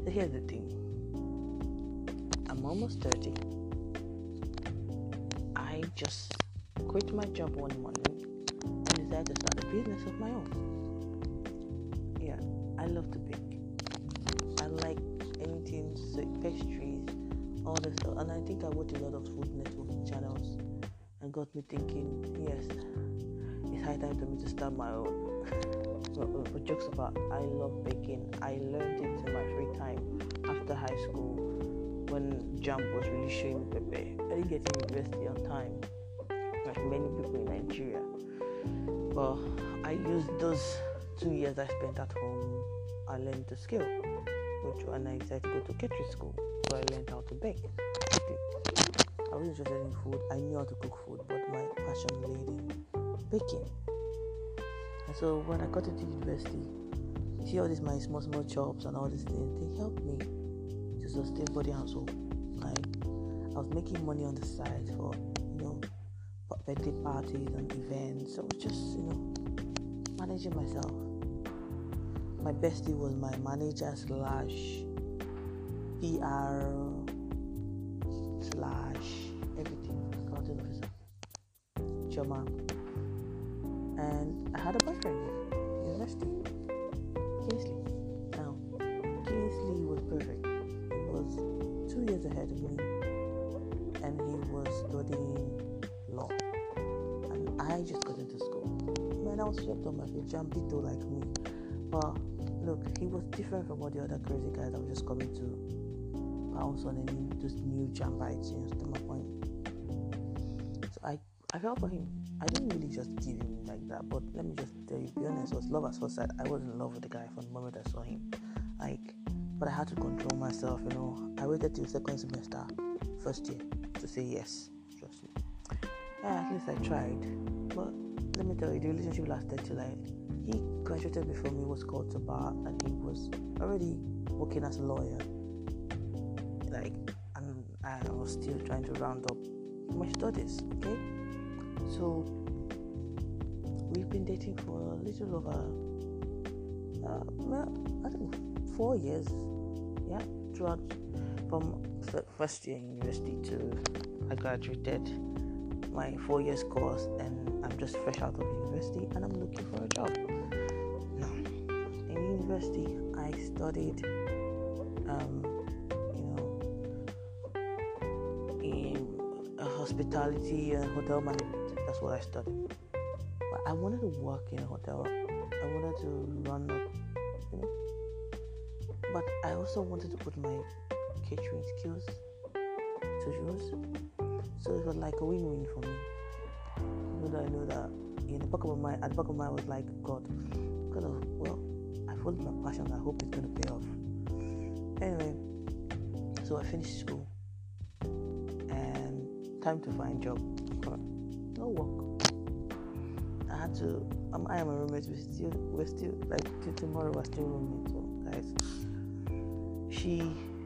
here's the thing. I'm almost 30. I just quit my job one morning and decided to start a business of my own. Yeah, I love to bake. I like anything, pastries, all this stuff. And I think I watch a lot of food network channels and got me thinking, yes, it's high time for me to start my own. But jokes apart, I love baking. I learned it in my free time after high school when JAMB was really showing Pepe. I didn't get to university on time, like many people in Nigeria. But I used those 2 years I spent at home. I learned the skill, and I decided to go to catering school. So I learned how to bake. I was interested in food. I knew how to cook food, but my passion lay in baking. And so when I got into university, you see all these my small jobs and all these things, they helped me to sustain body and soul. Like I was making money on the side for, birthday parties and events. So I was just, managing myself. My bestie was my manager / PR / everything, accounting officer, Choma. And I had a boyfriend in university, Kingsley. Now, Kingsley was perfect. He was 2 years ahead of me, and he was studying law. And I just got into school. Man, I was swept on my feet, Jambito like me. But look, he was different from all the other crazy guys that were just coming to bounce on any just new Jambites, to my point. So I felt for him. I didn't really just give him like that, but let me just tell you, be honest, it was love at first sight. I was in love with the guy from the moment I saw him. But I had to control myself, I waited till second semester, first year, to say yes. Trust me. Yeah, at least I tried. But let me tell you, the relationship lasted till he graduated before me, was called to bar, and he was already working as a lawyer. And I was still trying to round up my studies, okay? So we've been dating for a little over, I think 4 years. Yeah, throughout from first year in university to I graduated my 4 years course, and I'm just fresh out of university, and I'm looking for a job. Now, in university, I studied, in hospitality and hotel management. That's what I studied. But I wanted to work in a hotel. I wanted to run up, But I also wanted to put my catering skills to use. So it was like a win-win for me. Even though I know that at the back of my mind, I was like, God, I followed my passion. I hope it's going to pay off. Anyway, so I finished school. And time to find job. No work. I had to. I am a roommate. We're still like till tomorrow. We're still roommates. So guys, she's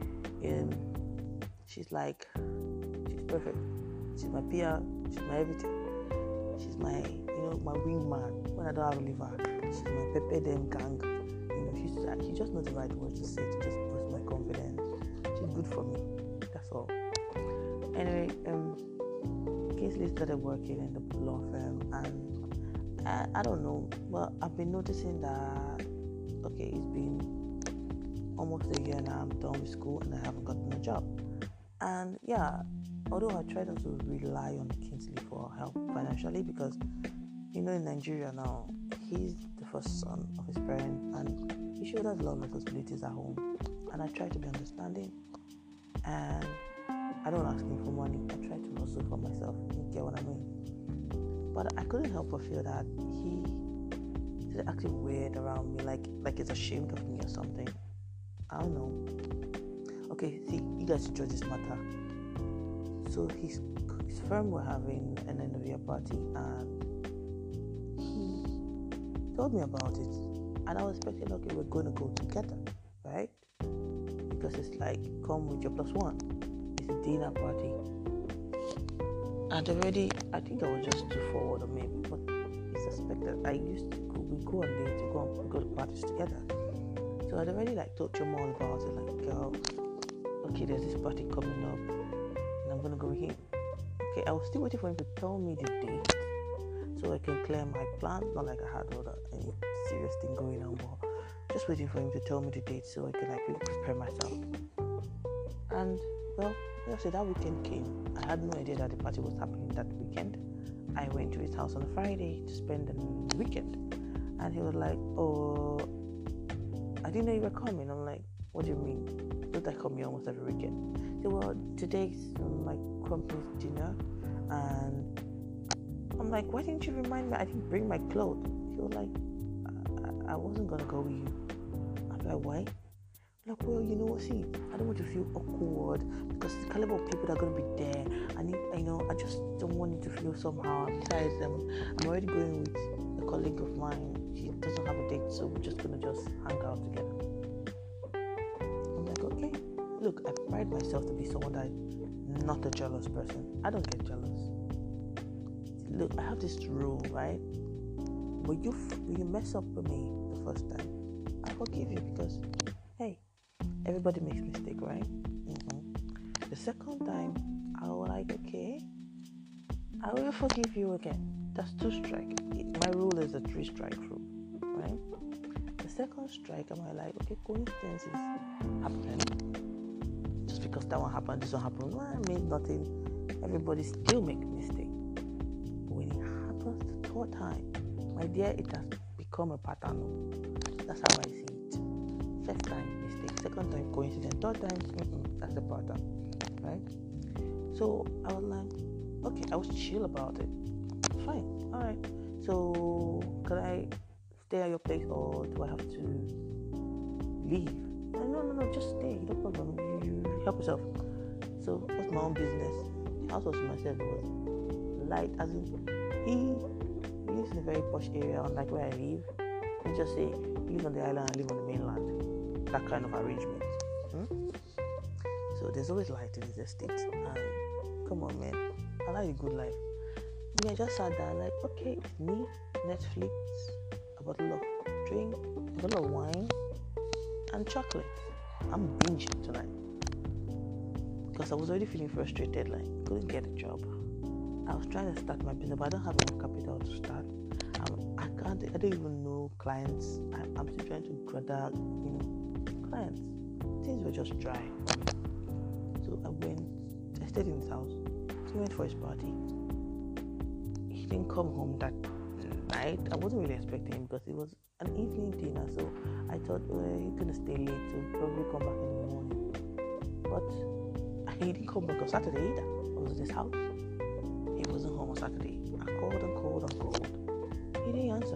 perfect. She's my PR. She's my everything. She's my my wingman when I don't have a liver. She's my Pepe Dem gang. She just knows the right words to say to just boost my confidence. She's good for me. That's all. Anyway, Kingsley started working in the law firm, and I don't know, but I've been noticing that it's been almost a year now. I'm done with school and I haven't gotten a job. And yeah, although I try not to rely on Kingsley for help financially, because in Nigeria now, he's the first son of his parents, and he shoulders a lot of responsibilities at home. And I try to be understanding, and I don't ask him for money. I try to hustle for myself. You get what I mean? But I couldn't help but feel that he's acting weird around me, like he's ashamed of me or something. I don't know. Okay, see, you guys judge this matter. So his firm were having an end of year party, and he told me about it. And I was expecting, we're going to go together, right? Because it's like, come with your plus one. It's a dinner party. And already, I think I was just too forward, or maybe, but he suspected. We go on dates, we go to parties together. So So I'd already like told Choma all about it, like, girl, okay, there's this party coming up, and I'm gonna go with him. Okay, I was still waiting for him to tell me the date, so I can clear my plan. Not like I had any serious thing going on, but just waiting for him to tell me the date so I could like really prepare myself. And well, so that weekend came. I had no idea that the party was happening that weekend. I went to his house on a Friday to spend the weekend, and he was like, "Oh, I didn't know you were coming." I'm like, "What do you mean? Don't I come here almost every weekend?" He said, "Well, today's my company's dinner," and I'm like, "Why didn't you remind me? I didn't bring my clothes." He was like, I wasn't gonna go with you." I'm like, "Why?" I'm like, "Well, you know what? See, I don't want to feel awkward because the caliber of people that are gonna be there. I just don't want you to feel somehow. Besides, I'm already going with a colleague of mine. She doesn't have a date, so we're just gonna hang out together." I'm like, "Okay." Look, I pride myself to be someone that is not a jealous person. I don't get jealous. Look, I have this rule, right? When you mess up with me the first time, I forgive you because, hey, everybody makes mistake, right? The second time, I was like, okay, I will forgive you again. That's 2 strikes. My rule is a 3-strike rule, right? The second strike, I'm like, okay, coincidences happen. Just because that one happened, this one happened, well, I mean nothing. Everybody still make mistake. But when it happens the 3rd time, my dear, it has become a pattern. That's how I see it. First time, mistake. Second time, coincidence. 3rd time, that's the pattern, right? So I was like, okay, I was chill about it. Fine, all right. So could I stay at your place or do I have to leave? No, just stay. No problem. You help yourself. So what's my own business? The house was to myself. It was light, as in he lives in a very posh area, unlike where I live. Let's just say he lives on the island, I live on the mainland. That kind of arrangement. So there's always light in his estate. And come on, man, I like a good life. I just sat there like, okay, it's me, Netflix, a bottle of drink, a bottle of wine, and chocolate. I'm binging tonight because I was already feeling frustrated, like couldn't get a job. I was trying to start my business, but I don't have enough capital to start. I don't even know clients. I'm still trying to gather, clients. Things were just dry. So I stayed in his house. He went for his party. He didn't come home that night. I wasn't really expecting him because it was an evening dinner. So I thought, he's gonna stay late, so probably come back in the morning. But he didn't come back on Saturday either. I was at his house. He wasn't home on Saturday. I called. He didn't answer.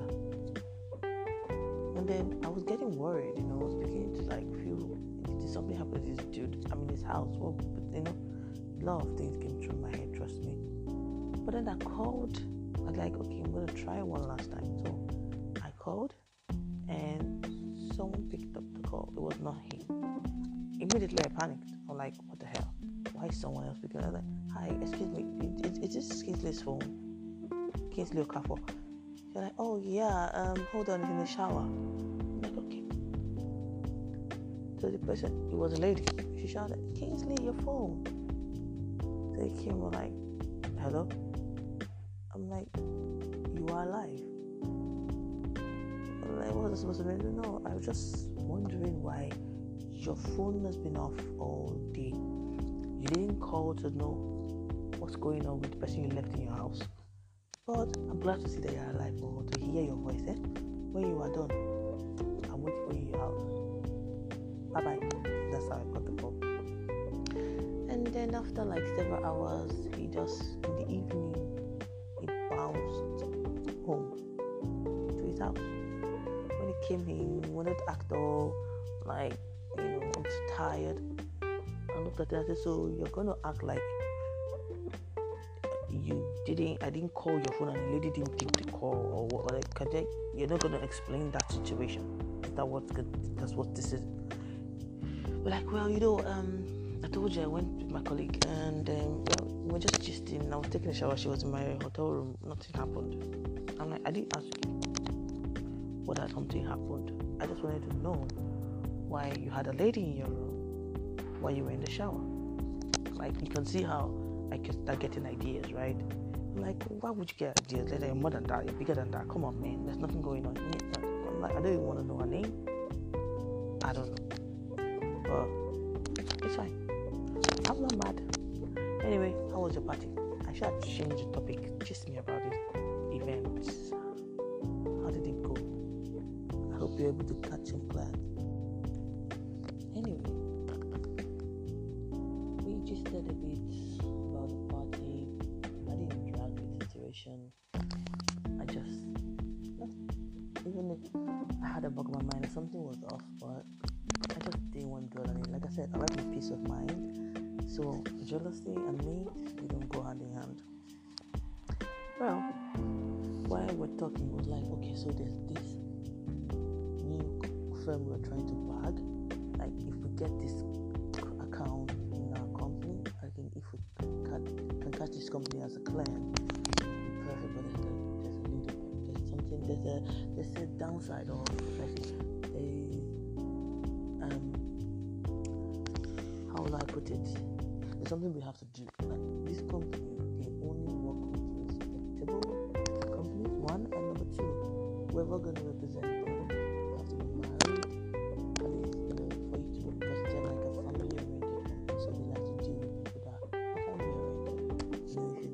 And then I was getting worried, I was beginning to feel, did something happen to this dude? I'm in his house. Well, but, a lot of things came through my head, trust me. But then I called. I was like, okay, I'm going to try one last time. So I called and someone picked up the call. It was not him. Immediately I panicked. I'm like, what the hell? Why is someone else picking up? I was like, hi, excuse me, is this Kingsley's phone? Kingsley Okafor. She's like, oh yeah, hold on, he's in the shower. I'm like, okay. So the person, it was a lady. She shouted, Kingsley, your phone. So he came and like, hello? I'm like, you are alive? I'm like, what was I supposed to mean? No, I was just wondering why your phone has been off all day. You didn't call to know what's going on with the person you left in your house. But I'm glad to see that you're alive or to hear your voice. When you are done, I'm waiting for you in your house. Bye-bye. That's how I got the call. And then after several hours, he just, in the evening, he bounced home to his house. When he came in, he wanted to act all I'm tired. I looked at it and said, so you're going to act like I didn't call your phone and the lady didn't take the call or what? You're not going to explain that situation. Is that that's what this is? We're like, well, I told you I went with my colleague and we were just gisting. I was taking a shower. She was in my hotel room. Nothing happened. I'm like, I didn't ask you whether something happened. I just wanted to know why you had a lady in your room while you were in the shower. Like, you can see how I can start getting ideas, right? Like, why would you get ideas? Like, you're more than that, you're bigger than that. Come on, man, there's nothing going on. I'm like, I don't even want to know her name. I don't know. But it's fine. I'm not mad. Anyway, how was your party? I should change the topic. Just me about it. Events. How did it go? I hope you're able to catch some class. Anyway, we just said a bit about the party. I didn't drag the situation. I just, even if I had a bug in my mind and something was off, but I just didn't want to dwell on it. Like I said, I like my peace of mind. So jealousy and me, they don't go hand in hand. Well, while we're talking, it was like, okay, so there's this new firm we're trying to bag. Like, if we get this account in our company, I think if we can catch this company as a client, it'll be perfect. But there's a downside, or how will I put it? There's something we have to do. Like, this company, they only work with respectable companies, one, and number two, whoever going to represent them, they have to be married, at least, for you to, because they're like a family-oriented company, so they like to deal with people that are family-oriented.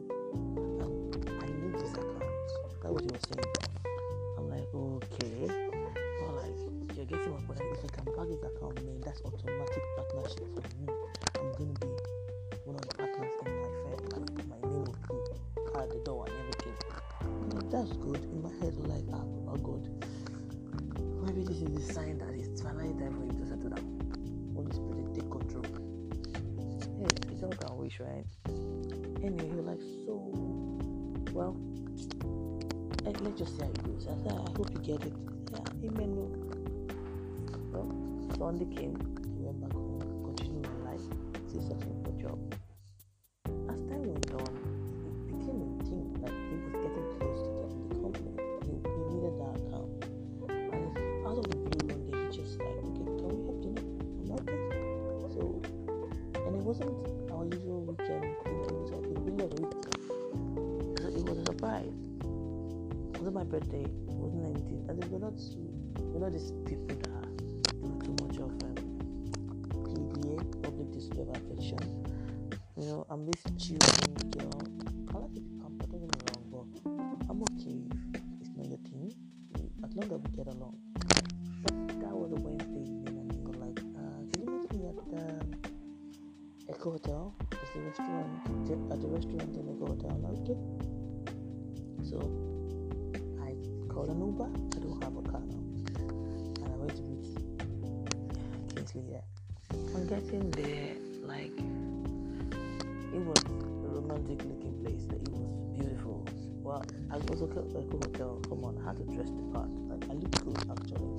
I need this account. That's what you were saying. I'm like, okay, well, like, you're getting one, but if you can bag this account, man, that's automatic partnership for me. I'm going to be one of the partners in my firm. Like, my name will be at the door and everything. Like, that's good. In my head, like, oh God, maybe this is the sign that it's finally time for you to settle down. Holy Spirit, take control. Hey, it's all can wish, right? Anyway, you're like, so, well, let's just see how it goes. I said, I hope you get it. Yeah, amen. Well, Sunday came, I went back home, continued my life, still searching for a job. As time went on, it became a thing. Like, he was getting close to getting the company. He needed that account. And out of the blue one day, he just like, okay, can we help you? I'm like, okay. So, and it wasn't our usual weekend thing. It was like the middle of the week. So it was a surprise. It wasn't my birthday. It wasn't anything. And we're not these people that do too much of PDA, public display of affection. You know, I'm this children girl. I like to be pampered, don't get me wrong, but I'm okay if it's not your thing, as long as we get along. But that was a Wednesday evening, and we were like, can you meet me at the Echo Hotel? It's the restaurant, at the restaurant in Echo Hotel. I'm like, okay. So I called an Uber. I don't have a car now, and I went to meet Kingsley there. On getting there, like, it was a romantic looking place. It was beautiful. Well, I was okay at Echo Hotel. Come on, I had to dress the part. Like, I looked good actually.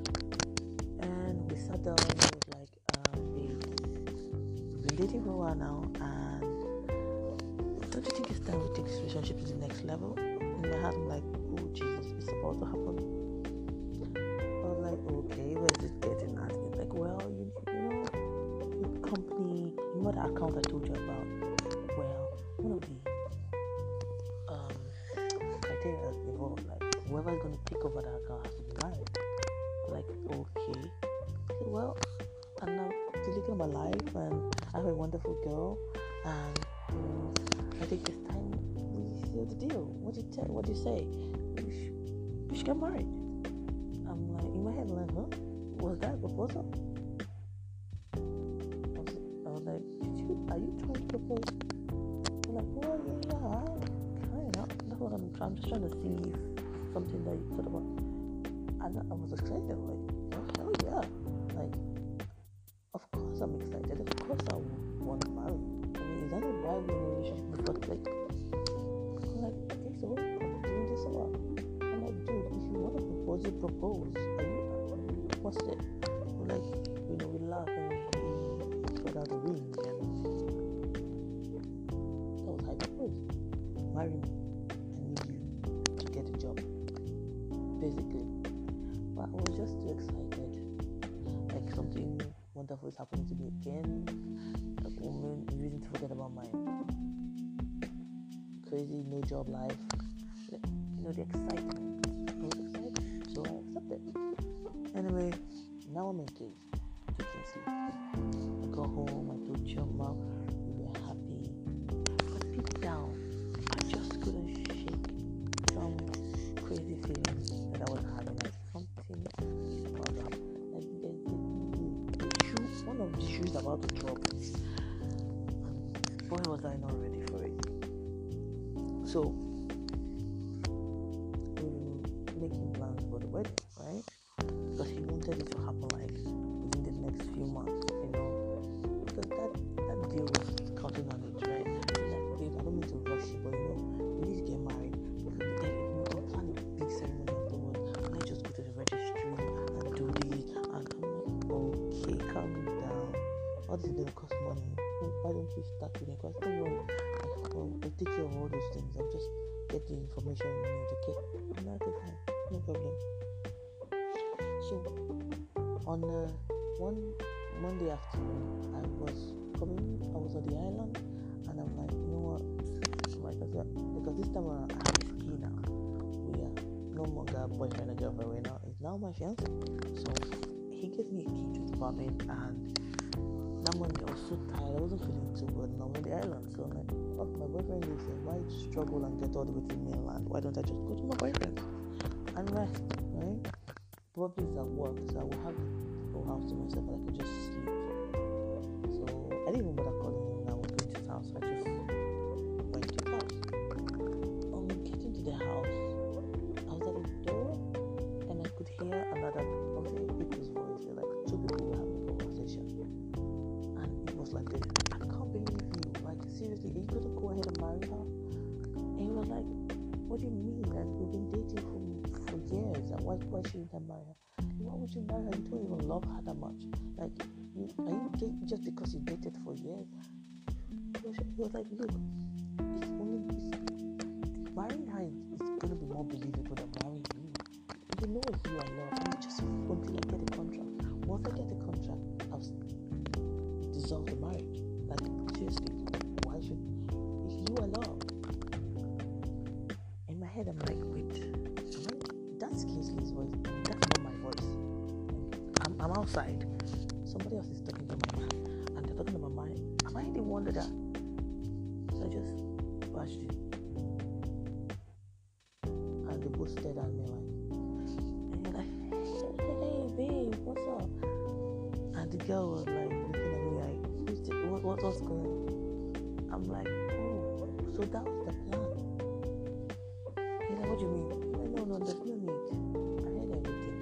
And we sat down and it was like, babe, we've been dating for a while now, and don't you think it's time we take this relationship to the next level? In my heart, I'm like, oh Jesus, it's about to happen. I was like, okay, where's it getting at? It's like, well, you know, your company, you know that account I told you about? Well, one of the criteria involved, like, whoever's going to take over that account has to be married. I'm like, okay. I said, well, and I'm still living my life, and I have a wonderful girl, and you know, I think it's time we seal the deal. What do you say? We should get married. I'm like, in my head, like, huh? Was that a proposal? I was like, are you trying to propose? I'm like, well, yeah, kind of. That's what I'm just trying to see if something that you thought about. And I was excited, like, oh, hell yeah. Like, of course I'm excited. Of course I want to marry. I mean, is that a why we're in a relationship in the first place? I'm like, okay, so I'm doing this a lot. I'm like, dude, if you want to propose, you propose. What's it? We're like, you know, we laugh and we spread out the ring, and that was how I proposed. Marry me. I need you to get a job. Basically. But I was just too excited. like something wonderful is happening to me again. Like woman reason to forget about my crazy no job life. The excitement. I was excited, so I accepted. Anyway, now I'm engaged. You can see. I got home, I told Chioma, we were happy. But deep down, I just couldn't shake some crazy feelings that I was having. Like something is about to happen. Like one of the shoes about to drop. Boy, was I not ready for it. So, we were making plans for the wedding, right? Because he wanted it to happen like within the next few months, because that deal was counting on it, right? Like, babe, I don't mean to rush you, but we need to get married. We can plan a big ceremony afterwards. Let's just go to the registry and do this. And I'm like, okay, calm down. All this is going to cost money. Why don't we start with it? Because don't worry, we'll take care of all those things. I'll just get the information we need, okay? I'm like, okay, fine, no problem. So, on one Monday afternoon, I was on the island, and I'm like, you know what? Because this time around, I have a key now. We are no longer boyfriend and girlfriend. It's now my fiance. So, he gave me a key to the apartment, and that Monday I was so tired. I wasn't feeling too good, and I was on the island. So, I'm like, oh, my boyfriend is saying, why struggle and get all the way to the mainland? Why don't I just go to my boyfriend and rest, right? Probably it's at work, so I will have the whole house to myself and I could just sleep. So I didn't even bother calling him. I was going to his house, so I just went to his house. On getting to the house, I was at the door and I could hear another people's voice. Like two people were having a conversation, and it was like this: I can't believe you. Like seriously, are you gonna go ahead and marry her? And he was like, what do you mean? And we've been dating for years, and why shouldn't I marry her? Why would you marry her? You don't even love her that much. Like, are you just because you dated for years? He was like, look, marrying her is gonna be more believable than marrying you. You know it's you I love, and just until I get a contract. Once I get the contract, I'll dissolve the marriage. Like, seriously, why should it's you I love? In my head, I'm like, wait. That's Kingsley's voice. That's not my voice. I'm outside. Somebody else is talking to my man, and they're talking about mine. Am I the one that? So I just watched it, and they both stared at me like, and they're like, "Hey, babe, what's up?" And the girl was like looking at me like, "What's going on?" I'm like, "Oh, so that was the plan." He's like, "What do you mean?" No, there's no need. I heard everything.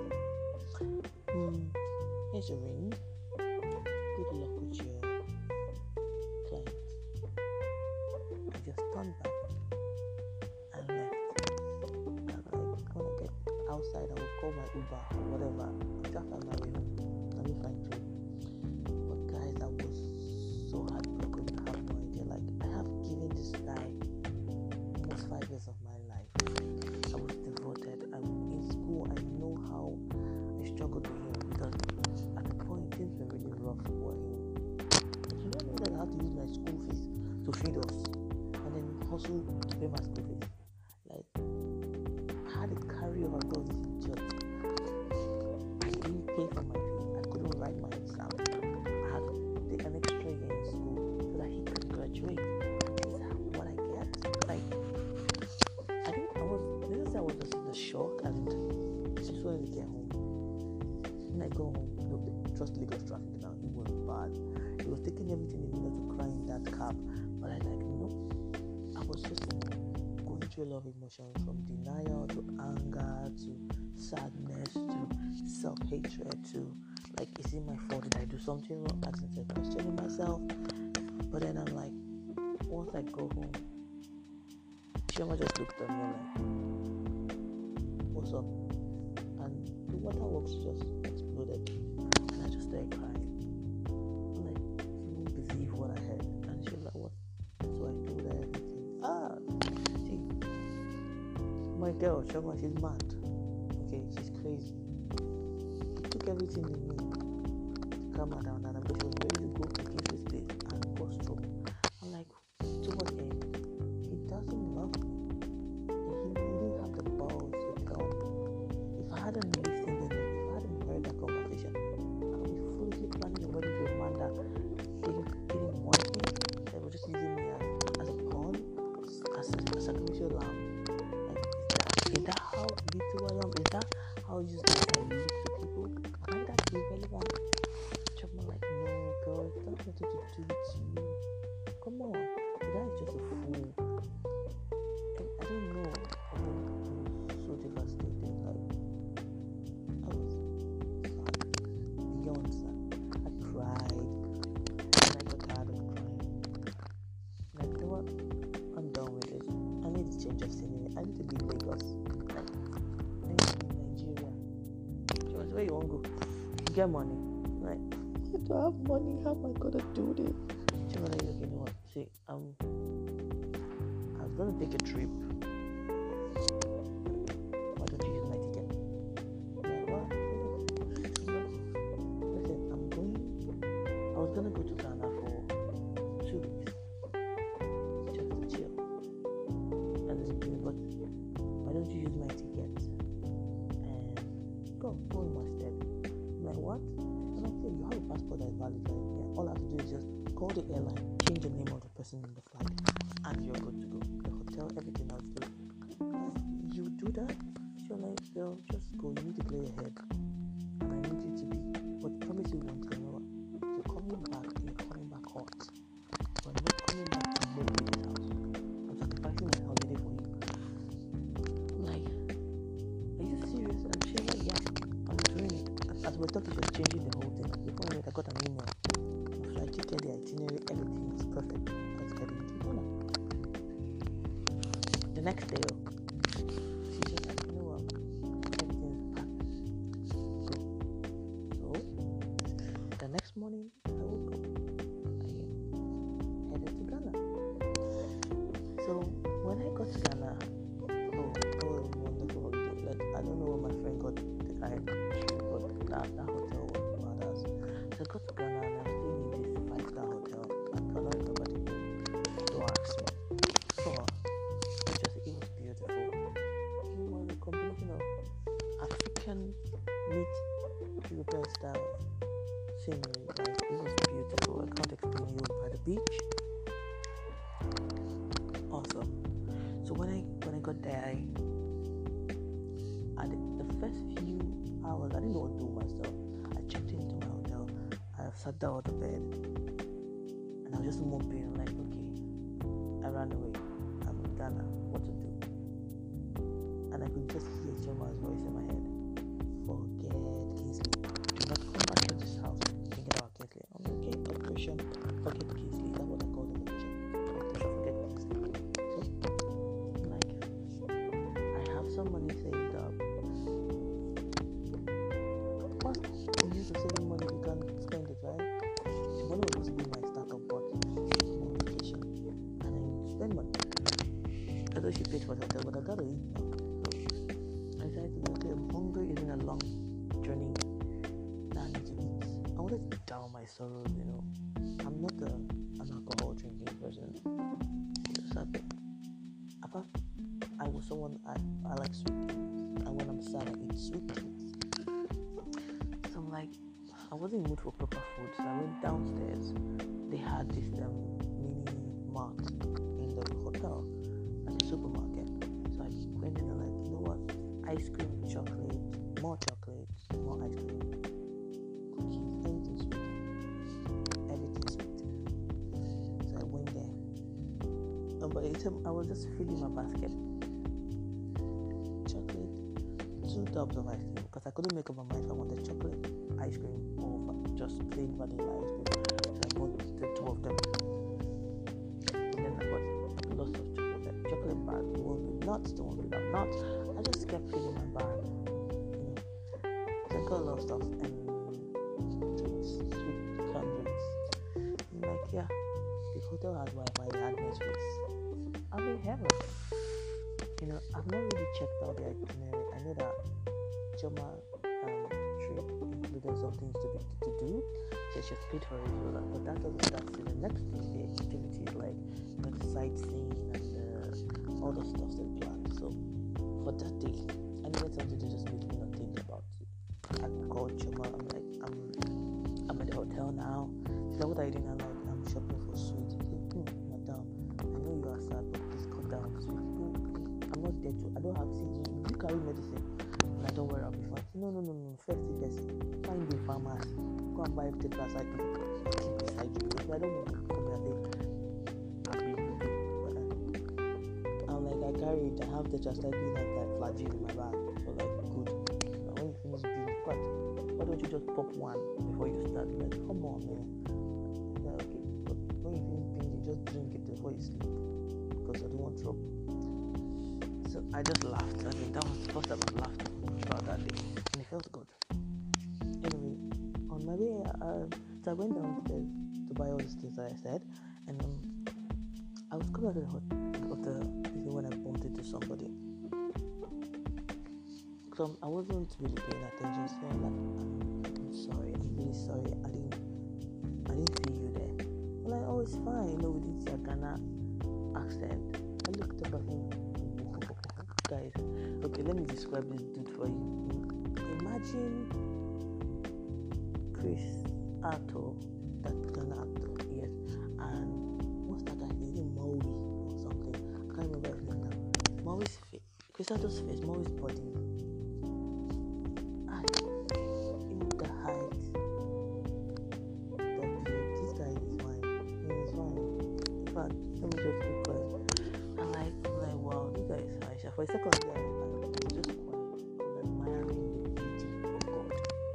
Here's your ring. Good luck with your client. I just turned back and left. I was like, when I get outside, I will call my Uber or whatever. I'll just find my way home. I'll be fine too. But guys, I was so heartbroken. You have no idea. Like, I have given this guy almost 5 years of my life. I was devoted. I'm in school. I know how I struggled with him, because at the point things were really rough for him. You know that I had to use my school fees to feed us, and then hustle to pay my school fees. Like, I had to carry over all this idiot. I didn't pay for my fees. I couldn't write my exam. I had to take an extra year in school so that he could graduate. Is that what I get? Like, I was just in a shock, and I just wanted to get home. When I go home, trust Lagos traffic now, it was bad. It was taking everything in me to cry in that cab, but I I was just going through a lot of emotions, from denial to anger to sadness to self-hatred to like, is it my fault? Did I do something wrong? Asking questioning myself. But then I'm like, once I go home, Chioma just looked at me like, what's up? And the waterworks just exploded, and I just started crying. I'm like, you won't believe what I heard. And she was like, what? So I told her everything. See, my girl, Chioma, she's mad. Okay, she's crazy. She took everything in me calm her down, and she was ready to go to Kingsley's place and cause trouble. I'm like, to what end? He doesn't love me. He didn't have the balls to tell me. If I hadn't listened, if I hadn't heard that conversation, I would be foolishly planning a wedding to a man that didn't want me. They were just using me as a pawn, as a sacrificial lamb. Is that how little I am? Is that how useless I look to people? Am I that irrelevant? Chapman like, no, girl, it's not nothing to do with you. Come on, the guy is just a fool. I don't know. I was so devastated. Like, I was sad, beyond sad. I cried, and I got tired of crying. Like, you know what? I'm done with it. I need a change of scenery. I need to leave Lagos. Like, I need to leave Nigeria. She was, where you want to go? You get money. Like, I don't have money. How am I gonna do this? She was like, okay, you know what? See, I was gonna take a trip. Why don't you use my ticket? I'm like, what? Listen, I was gonna go to Ghana for 2 weeks. Just to chill. And but why don't you use my ticket and go in my stead? I'm like, what? I'm like, you have a passport that is valid, right? Yeah. All I have to do is just call the airline, change the name of the person in the flight, and you're good to go. The hotel, everything else. You do that? You're like, girl, just go. You need to play ahead, and I need you to be. But promise you one thing, you know what? You're coming back, and you're coming back hot. You're not coming back to home in this house. I'm sacrificing my holiday for you. I'm like, are you serious? And she's like, yeah, I'm doing it. As we're talking, she was changing the whole thing. Before I got an email. My flight ticket, the itinerary, everything was perfect. I was heading to Ghana. The next day, she's just like, you know what? Everything's packed. So, the next morning, I woke up. I headed to Ghana. So, when I got to Ghana, oh, wonderful holiday. Like, I don't know where my friend got the guy, but that hotel was badass. So I got to Ghana and I'm staying in this 5-star hotel. I cannot remember the name. Don't ask me. So it was beautiful. It was a combination of African meet European style scenery. Like, it was beautiful. I can't explain it. By the beach. Awesome. So when I got there, the first few hours, I didn't know what to do with myself. I checked into my hotel. I sat down on the bed, and I was just moping. Like, okay, I ran away. I'm in Ghana. What to do? And I could just hear Chima's voice in my head. Forget Kingsley. Do not come back to this house thinking about Kingsley. I'm like, okay, operation. Forget Kingsley. That's what I call the operation. Operation Forget Kingsley. So, like, I have some money saved up. You use the saving money, you can spend it, right? So money was supposed to be my startup pot on vacation, and I spend money. I thought she paid for the hotel, but I gotta eat now. So I decided to okay, I'm hungry, isn't a long journey. Now I need to eat. I wanted to down my sorrows, you know. I'm not an alcohol drinking person. So I was someone I like sweet things, and when I'm sad, I eat sweet things. Like, I wasn't in the mood for proper food, so I went downstairs. They had this mini mart in the hotel, like a supermarket. So I went in and like, you know what? Ice cream, chocolate, more chocolates, more ice cream, cookies, anything sweet, everything sweet. So I went there. But I was just filling my basket. Chocolate, 2 tubs of ice cream, because I couldn't make up my mind if I wanted chocolate ice cream or just plain vanilla ice cream. So I bought the 2 of them. And then I bought lots of chocolate bars, the one with nuts, the one without nuts. I just kept filling my bag, you know. So I got a lot of stuff and drinks, sweet canned drinks. I'm like, yeah, the hotel has Wi-Fi, they had Netflix. I'm in heaven. You know, I've not really checked out the itinerary. I know that Choma trip included some things to do. She has paid for it, but that doesn't start till the next day. The activities like the sightseeing and all the stuff they planned. So for that day, I needed something to just make me not think about agriculture. I'm at the hotel now. She's like, what are you doing? I'm shopping for sweets. Madam, I know you are sad, but please cut down this week. I'm not there to. I don't have CG. You carry medicine. And I don't worry, I'll be fine. No. First, find a pharmacy. Go and buy tetracycline. Keep beside you because I don't want to come here and say, I'm like, I carry it. I have tetracycline and like flagyl in my bag. So like, good. Now when you finish doing what? Why don't you just pop one before you start? Like, come on, man. Yeah, okay. But when you finish binging, just drink it before you sleep because I don't want trouble. So I just laughed. I mean, that was the first time I laughed about that day, and it felt good. Anyway, on my way, so I went downstairs to buy all the things that I said, and I was coming out of the when I bumped into somebody. So I wasn't really paying attention. So I'm like, I'm sorry. I'm really sorry. I didn't see you there. I'm like, oh, it's fine. With this Ghana accent. I looked up at him. Guys, okay, let me describe this dude for you. Imagine Chris Arthur, that Ghana actor, yes, and what's that guy? Is it Maui or something? I can't remember his name now. Maui's face, Chris Arthur's face, Maui's body. The height, the build. This guy is fine. He's fine. In fact, let me just keep quiet. I'm like, wow, this guy is fine. For a second there, I was just quiet. I was admiring the beauty of God.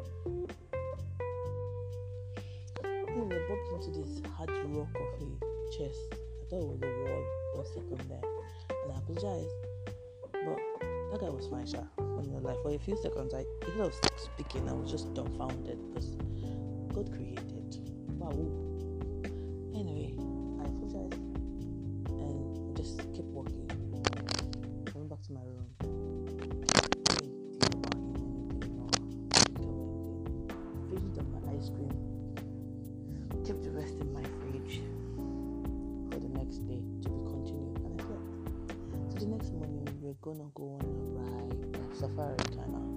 Anyway, I bumped into this hard rock of a chest. I thought it was a wall for a second there, and I apologized. But that guy was fine, sha. Like for a few seconds, instead of speaking, I was just dumbfounded because God created. Wow. Anyway, I apologized and just kept walking. I went back to my room. I didn't think about anything more. Finished up my ice cream. Kept the rest in my fridge for the next day to be continued, and I slept. So the next morning, we're gonna go on a ride, a safari kind of,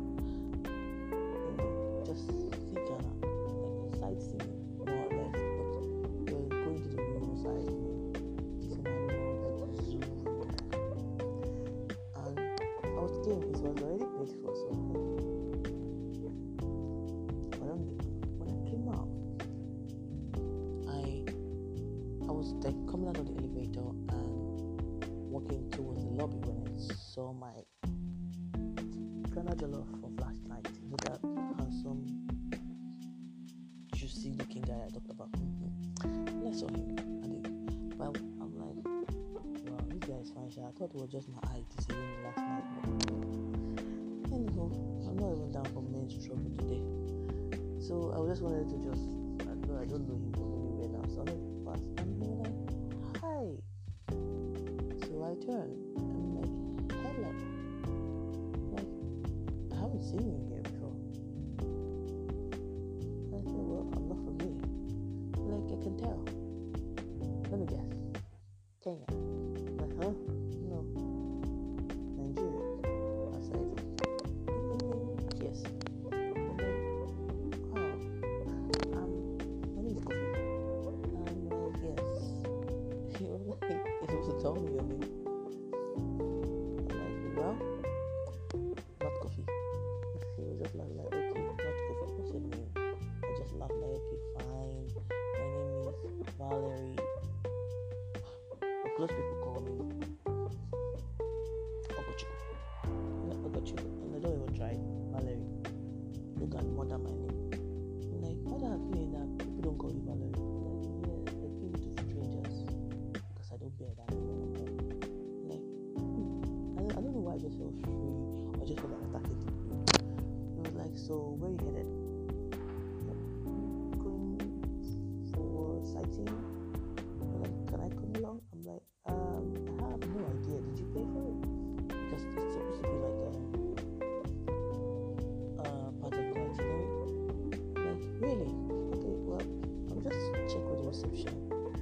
just see Ghana, like sightseeing more or less. But we're going to the rural side, like the zoo. And I was thinking it was already beautiful, so when I came out, I was like coming out of the elevator and walking towards the lobby when I saw my Ghana jollof from last night. You know that handsome, juicy looking guy I talked about. And I saw him, but I'm like, wow, this guy is fine. I thought it was just my eye deceiving me last night. Anyhow, I'm not even down for men's trouble today. So I just wanted to I don't know him from anywhere now. So I wanted to pass, and they were like, hi. So I turned, and I'm like, hello. Like, I haven't seen you here before. I said, well, I'm not familiar. Like, I can tell. Let me guess. Kenya. Like, huh? No. Nigeria. I said, yes. And then, oh, my name is Kofi. I'm like, yes. He was like, you're supposed to tell me your name. I'm like, well, not Kofi. He was just like, okay, not Kofi. What's your name? I just laughed like, okay, fine. My name is Valerie. But close people call me Ogochukwu. And I don't even try Valerie. You can murder my name. I'm like, why do I have feeling that people don't call you Valerie? I'm like, yeah, they give it to strangers because I don't bear that name anymore. Like, I don't know why I just felt free or just felt like I started to do. I was like, so where are you headed? Going for sightseeing? Like, can I come along? I'm like, I have no idea. Did you pay for it? Because it's supposed to be like part of the itinerary. reception.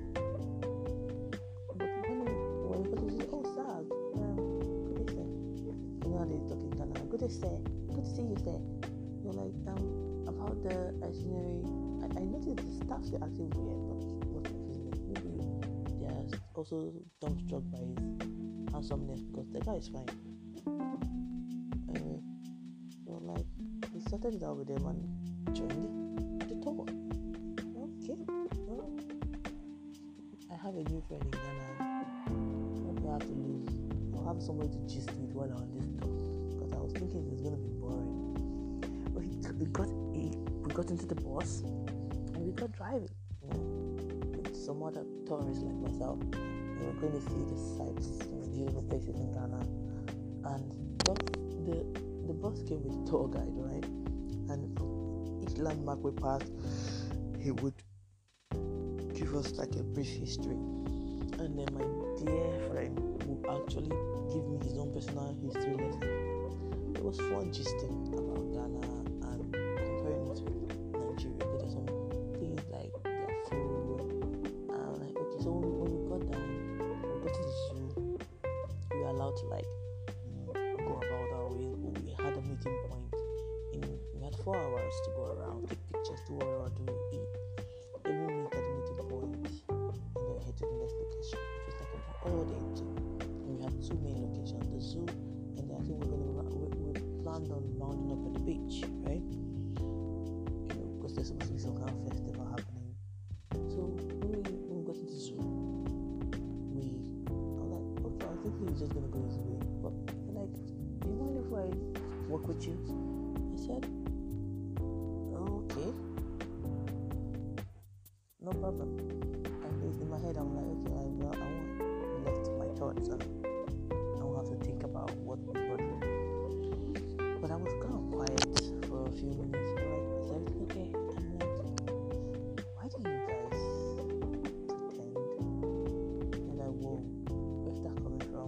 But when you go to say, oh, sir, good day, sir. You know how they talk in Ghana. Good day, sir. Good to see you, sir. You're like, about the itinerary. I noticed the staffs were acting weird, but what's my business? Maybe they are also dumbstruck by his handsomeness because the guy is fine. Anyway, so like, we started it out with them and joined the tour. Okay, well, I have a new friend in Ghana. What do I have to lose? I'll have somebody to gist with while I'm on this tour because I was thinking it was going to be boring. But we got into the bus and we got driving, with some other tourists like myself. We were going to see the sights and the beautiful places in Ghana. And the bus came with a tour guide, right? And for each landmark we passed, he would give us like a brief history. And then my dear friend would actually give me his own personal history lesson. It was fun gisting about Ghana and comparing it with Nigeria. There are some things like their food. And like, okay, so when we got down, we got to the zoo. We were allowed to like go about our ways, but we had a meeting point. We had 4 hours to go around, take pictures, do whatever, do eat. Then we meet at the meeting point, and then head to the next location. It was like all day too. And we had 2 main locations, the zoo, and then I think we planned on rounding up at the beach, right? Because there's supposed to be some kind of festival happening. So when we got to the zoo, I was like, okay, I think he's just gonna go his way. But like, do you mind if I work with you? I said, okay, no problem. And in my head, I'm like, okay, I won't left my thoughts and I won't have to think about what we got to do. But I was kind of quiet for a few minutes. Like, is everything okay? I'm like, why do you guys pretend? And I, whoa, where's that coming from?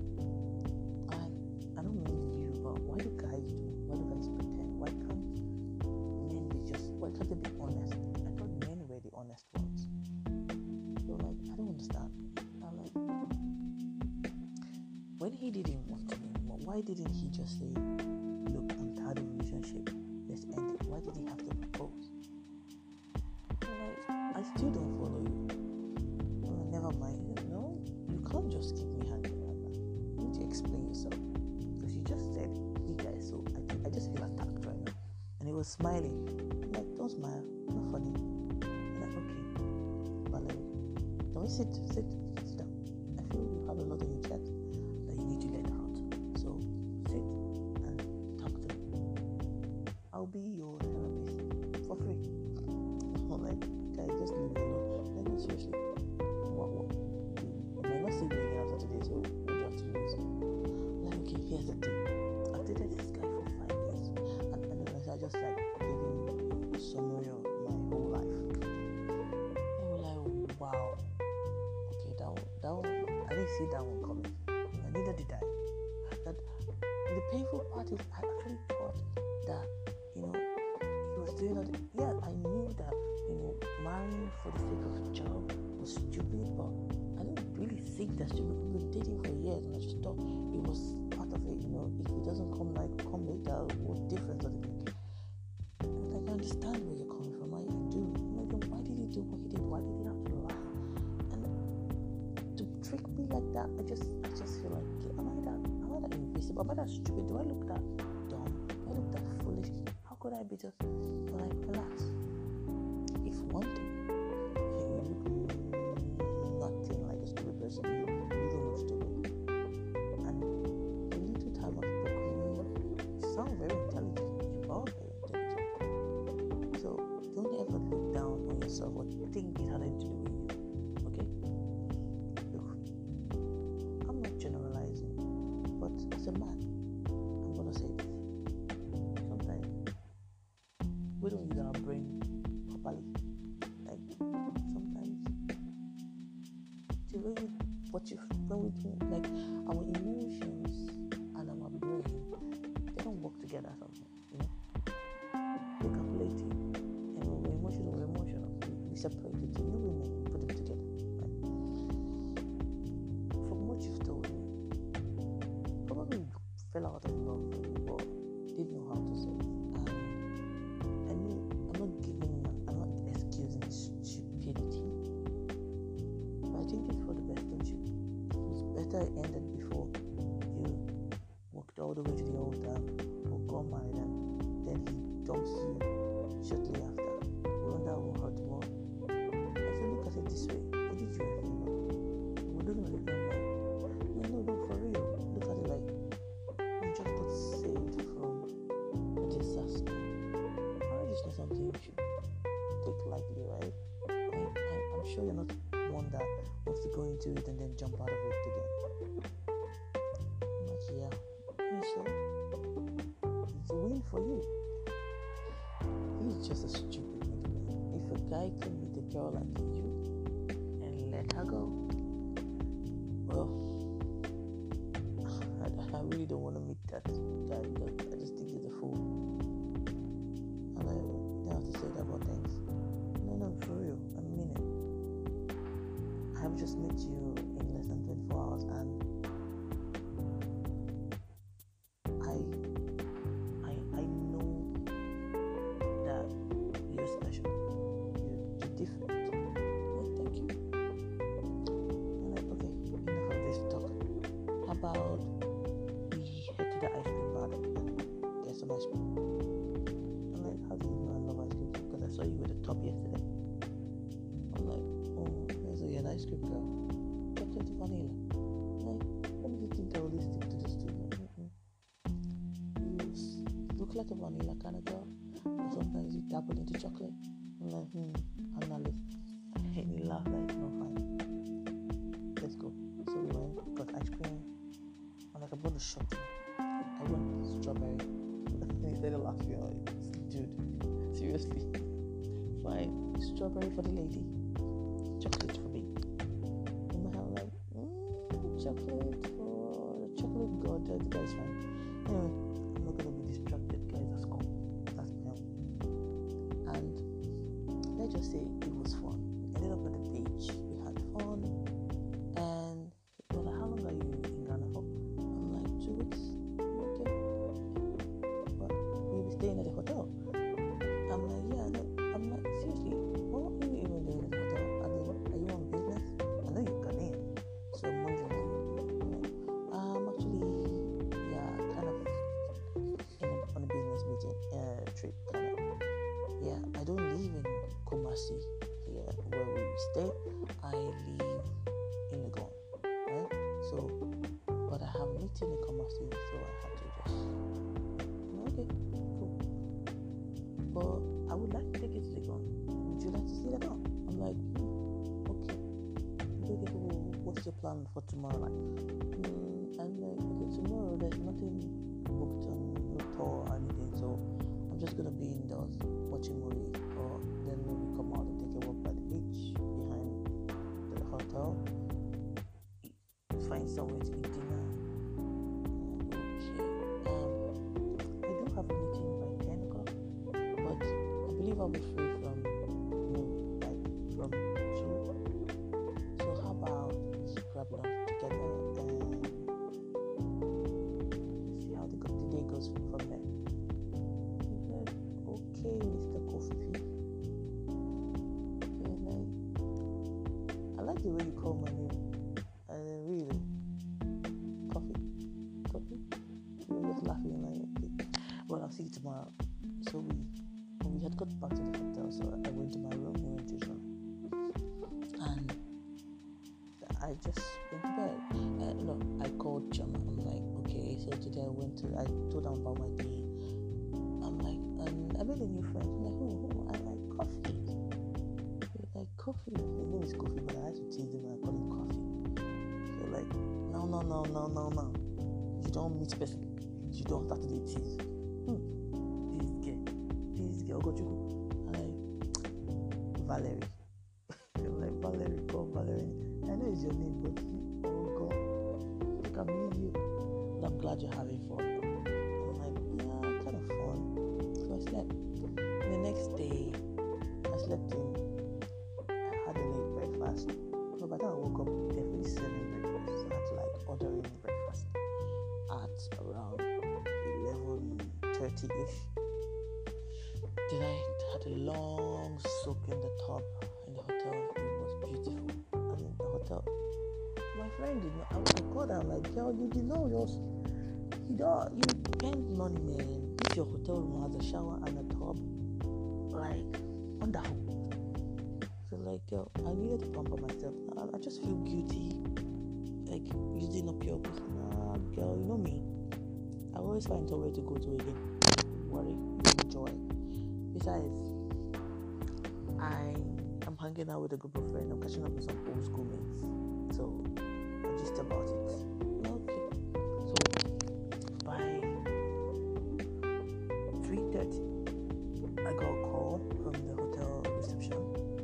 I don't mean you, but why do guys pretend? Why can't they be honest? I thought men were the honest ones. So like, I don't understand. I'm like, when he didn't want me anymore, why didn't he just say, look, I'm tired of the relationship, let's end it? Why did he have to propose? Like, I still don't follow you. Never mind. No, you can't just keep me hanging like that. You need to explain yourself. Because you just said you guys, so I just feel attacked right now. And he was smiling. I'm like, don't smile, not funny. I'm like, okay, but like, don't we sit down. I feel you have a lot on your chest that you need to let out. So sit and talk to me. I'll be your therapist for free. I'm like, guys, just leave me alone. Like, no, seriously. What? You might not see me again after today, so what do you have to lose? Like, okay, here's the thing. I've dated this guy for 5 years. And I just like gave him a summary of my whole life. And we're like, wow. Okay, that one, I didn't see that one coming. And neither did I. That the painful part is I actually thought that, he was doing that. Yeah, I knew that, marrying for the sake of a job was stupid, but I didn't really think that stupid. We've been dating for years, and I just thought it was part of it. If it doesn't come later, what difference does it make? Like, I understand where you're coming from. I do. Like, why did he do what he did? Why did he have to lie? And to trick me like that, I just feel like, am I that invisible? Am I that stupid? Do I look that dumb? Do I look that foolish? How could I be just like, relax? If one thing, you look nothing like a stupid person, you don't look stupid. And the little time I've spoken, you sound very intelligent. You are very intelligent. So don't ever look down on yourself or think it had anything to do with you. Okay? Look, I'm not generalizing, but as a man, I'm gonna say this. Sometimes we don't use our brain properly. Like, sometimes when we do, like, our emotions and our brain, they don't work together sometimes, We're calculating, and when we're emotional, we separate it. Women, after it ended, before you walked all the way to the altar or got married, and then he dumps you shortly after, wouldn't that will hurt more? I said, look at it this way. He did you a favor. We're looking at it like, no, for real. Look at it like you just got saved from a disaster. Marriage is not something you should take lightly, right? I'm sure you're not one that wants to go into it and then jump out of it again. I'm like, yeah. You sure? It's a win for you. He's just a stupid nigga, man. If a guy can meet a girl like you and let her go, well, I really don't want to meet that guy because I just think he's a fool. And I don't have to say that about things. No, for real. I mean it. I have just met you in less than 24 hours, and I know that you're special. You're different. Well, thank you. I'm like, okay, enough of this talk. How about we head to the ice cream bar and get some ice cream? I'm like, how do you know I love ice cream? Because I saw you with the top yesterday. I'm like, oh, so you're an ice cream girl. Chocolate vanilla. Like, what do you think I will stick to this too? You look like a vanilla kind of girl, but sometimes you dabble into chocolate. I'm like, I'm not listening. And he laughed like, no, fine. Let's go. So we went, got ice cream. I'm like, I'm going to shop. I went strawberry. He started laughing. Like, dude, seriously. Fine. Strawberry for the lady. Chocolate for me. In my hand, like, chocolate for the chocolate god. That's fine. Anyway, I'm not gonna be distracted, guys. That's cool. That's my own. And let's just say it was fun. We ended up at the beach. We had fun. And he was like, how long are you in Ghana for? I'm like, 2 weeks. Okay. But we'll be staying at the hotel. I'm like, yeah. I'm like, seriously, what are you even doing at the hotel? Are you on business? I know you're Ghanaian, so I'm wondering. I'm actually, yeah, kind of on a business meeting, trip, kind of. Yeah, I don't live in Kumasi, here where we stay. I live in Legon, right? So, but I have a meeting in Kumasi, so I had to just, okay, cool. But I would like to take it to Legon. Would you like to see Legon? I'm like, okay. What's your plan for tomorrow night? I'm like, okay, tomorrow there's nothing booked on no tour or anything, so I'm just gonna be indoors watching movies, or then maybe come out and take a walk by the beach behind the hotel, find somewhere to eat dinner. Okay. I do have a meeting by 10 o'clock, but I believe I'll be free from noon, like from 2. So how about we grab lunch together and see how the day goes from there. He said, okay, Mr. Kofi. And I like the way you call my name. And then really, Coffee. You were just laughing like, okay. Well, I'll see you tomorrow. So we had got back to the hotel, so I went to my room, he went to his room, and I just went to bed. I called Chama. I'm like, okay, so today I told them about my day. I'm like, and I made a new friend. I'm like, who? I like Coffee. He's like, Coffee. His name is Coffee, but I had to tease him and I call him Coffee. So like, no. You don't meet person. You don't start to tease. This girl, Ogochukwu. Like, Valerie. You're like, Valerie, call Valerie. I know it's your name, but oh God, I can believe you. But I'm glad you're having fun. I'm like, yeah, kind of fun. So I slept. And the next day, I slept in. I had a late breakfast. So by the time I woke up, definitely serving breakfast. So I had to like order in breakfast at around 11:30ish. Then I had a long soak in the tub in the hotel. It was beautiful. I mean, the hotel. My my friend did not. I called her, I'm like, girl, you did not just, you spend money, man. If your hotel room has a shower and a tub, like, wonderful. So, like, girl, I needed to pamper myself. I just feel guilty, like, using up your person. Nah, girl, you know me. I always find somewhere to go to again. Don't worry, enjoy. Besides, I'm hanging out with a group of friends. I'm catching up with some old school mates. So, I'm just about it. Okay. So, by 3:30, I got a call from the hotel reception.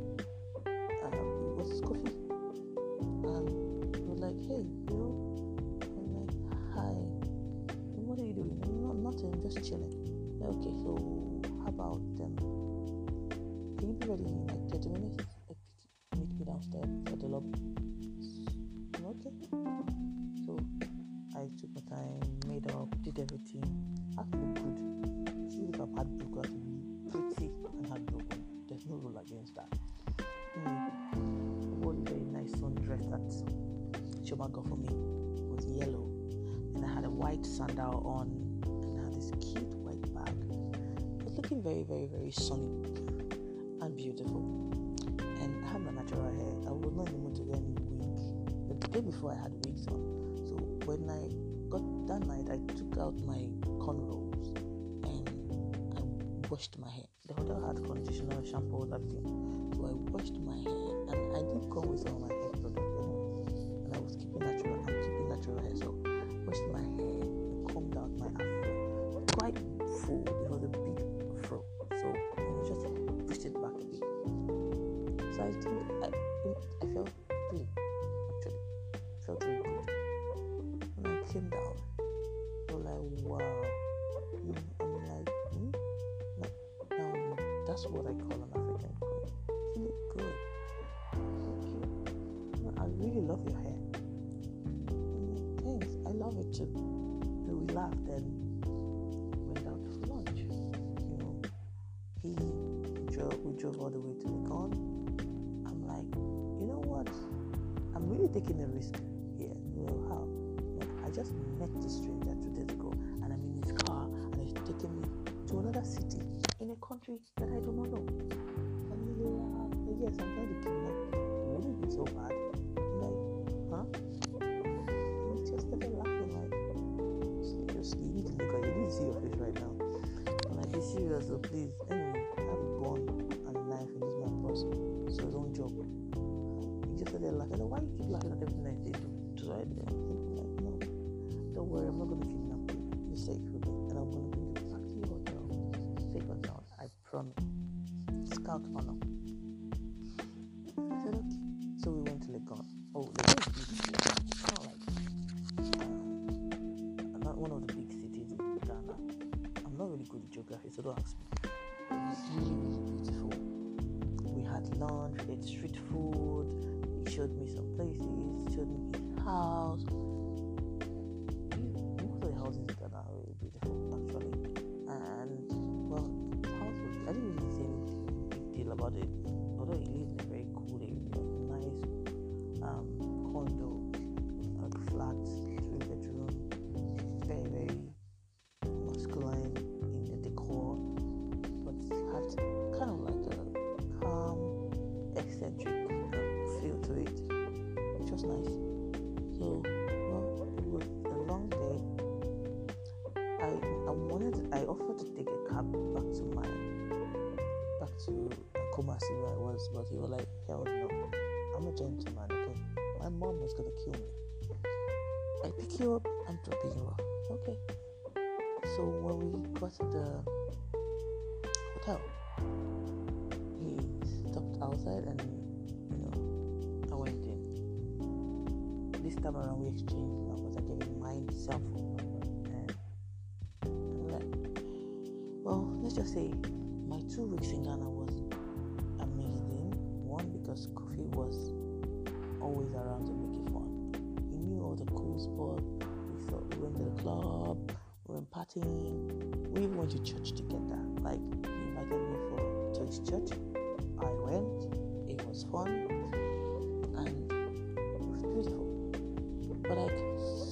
It was Kofi. And he was like, hey, I'm like, hi. What are you doing? Nothing, just chilling. Okay, so how about can you be ready in like 30 minutes? Like, meet me downstairs at the lobby. Okay. So I took my time, made up, did everything. I feel good. Even if I'm heartbroken, I feel pretty and heartbroken. There's no rule against that. I wore a very nice sundress that Shoma got for me. It was yellow. And I had a white sandal on, and I had this cute white bag. It was looking very, very, very sunny and beautiful. And I had my natural hair. I was not even to wear any wig. The day before, I had wigs on. So when I got that night, I took out my cornrows and I washed my hair. The hotel had conditioner, shampoo, everything. So I washed my hair, and I did come with some of my hair products, and I was keeping natural. I'm keeping natural hair, so washed my hair, combed out my afro, quite full. It was a big afro, so just pushed it back a bit. So I think I felt good, actually. Felt really good. When I came down, I was like, wow. I'm like, now that's what I call an African queen. You look good. Thank you. I really love your hair. Thanks, I love it too. So we laughed and went out for lunch. We drove all the way to Legon. I'm like, you know what? I'm really taking a risk here. How? Like, I just met this stranger 2 days ago, and I'm in his car, and he's taking me to another city in a country that I do not know. And he laughed. Yes, I'm trying to kidnap you. It wouldn't be so bad. I'm like, huh? And he just started laughing like, seriously, you need to look at you. You need to see your face right now. I'm like, be serious, so please. Anyway, I have a gun and a knife in this man's purse, so don't joke. He just started laughing. Like, why you keep laughing at everything I say? So I did. Like, no, don't worry, I'm not going to kidnap you. You're safe with me, and I'm going to bring you back to your hotel, safe and sound. I promise. Scout honor. I said, okay. So we went to Legon. Oh, Legon is beautiful. It's kind of like not one of the big cities in Ghana. I'm not really good at geography, so don't ask me. It was really, really beautiful. We had lunch, we ate street food. He showed me some places, showed me his house. Most of the houses in Ghana are really beautiful, actually. And, well, the house was, I didn't really see anything big deal about it. Although he lived in a very cool area, nice condo, like flat, 3-bedroom, very, very masculine in the decor, but had kind of like a calm, eccentric feel to it, which was nice. So, well, it was a long day. I offered to take a cab back to Kumasi where I was, but he was like, hell no, I'm a gentleman, okay? My mom was gonna kill me. I pick you up, I'm dropping you off. Okay. So when we got to the hotel, he stopped outside and, I went in. This time around we exchanged numbers. I gave him my cell phone number and left. Well, let's just say my 2 weeks in Ghana was amazing. One, because Kofi was always around to make it fun. He knew all the cool spots. We went to the club, we went partying. We even went to church together. Like, he invited me to his church. I went. It was fun, and it was beautiful.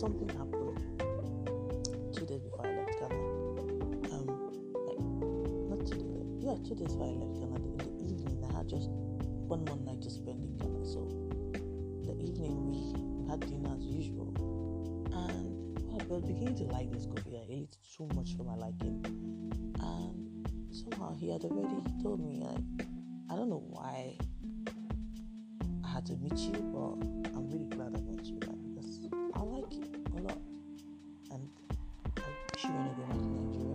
something happened 2 days before I left Ghana. Like not 2 days, yeah, 2 days before I left Ghana. In the evening, I had just one more night to spend in Ghana. So the evening we had dinner as usual, and I was beginning to like this coffee. I ate it too much for my liking, and somehow he had already told me, like, I don't know why I had to meet you, but I'm really glad I met you, like, because I like you a lot, and I wish you were to go back to Nigeria.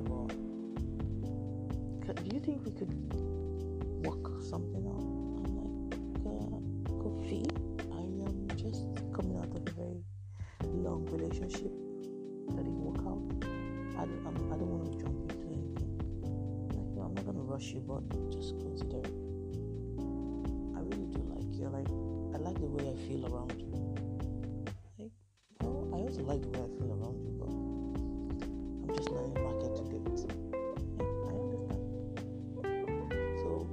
But do you think we could work something out? I'm like, Kofi, I am just coming out of a very long relationship that didn't work out. I don't want to jump into anything. Like, I'm not gonna rush you, but just consider it. I really do like you. Like, I like the way I feel around you. Like, well, I also like the way I feel around you, but I'm just not in the market to do it. Yeah, I understand. So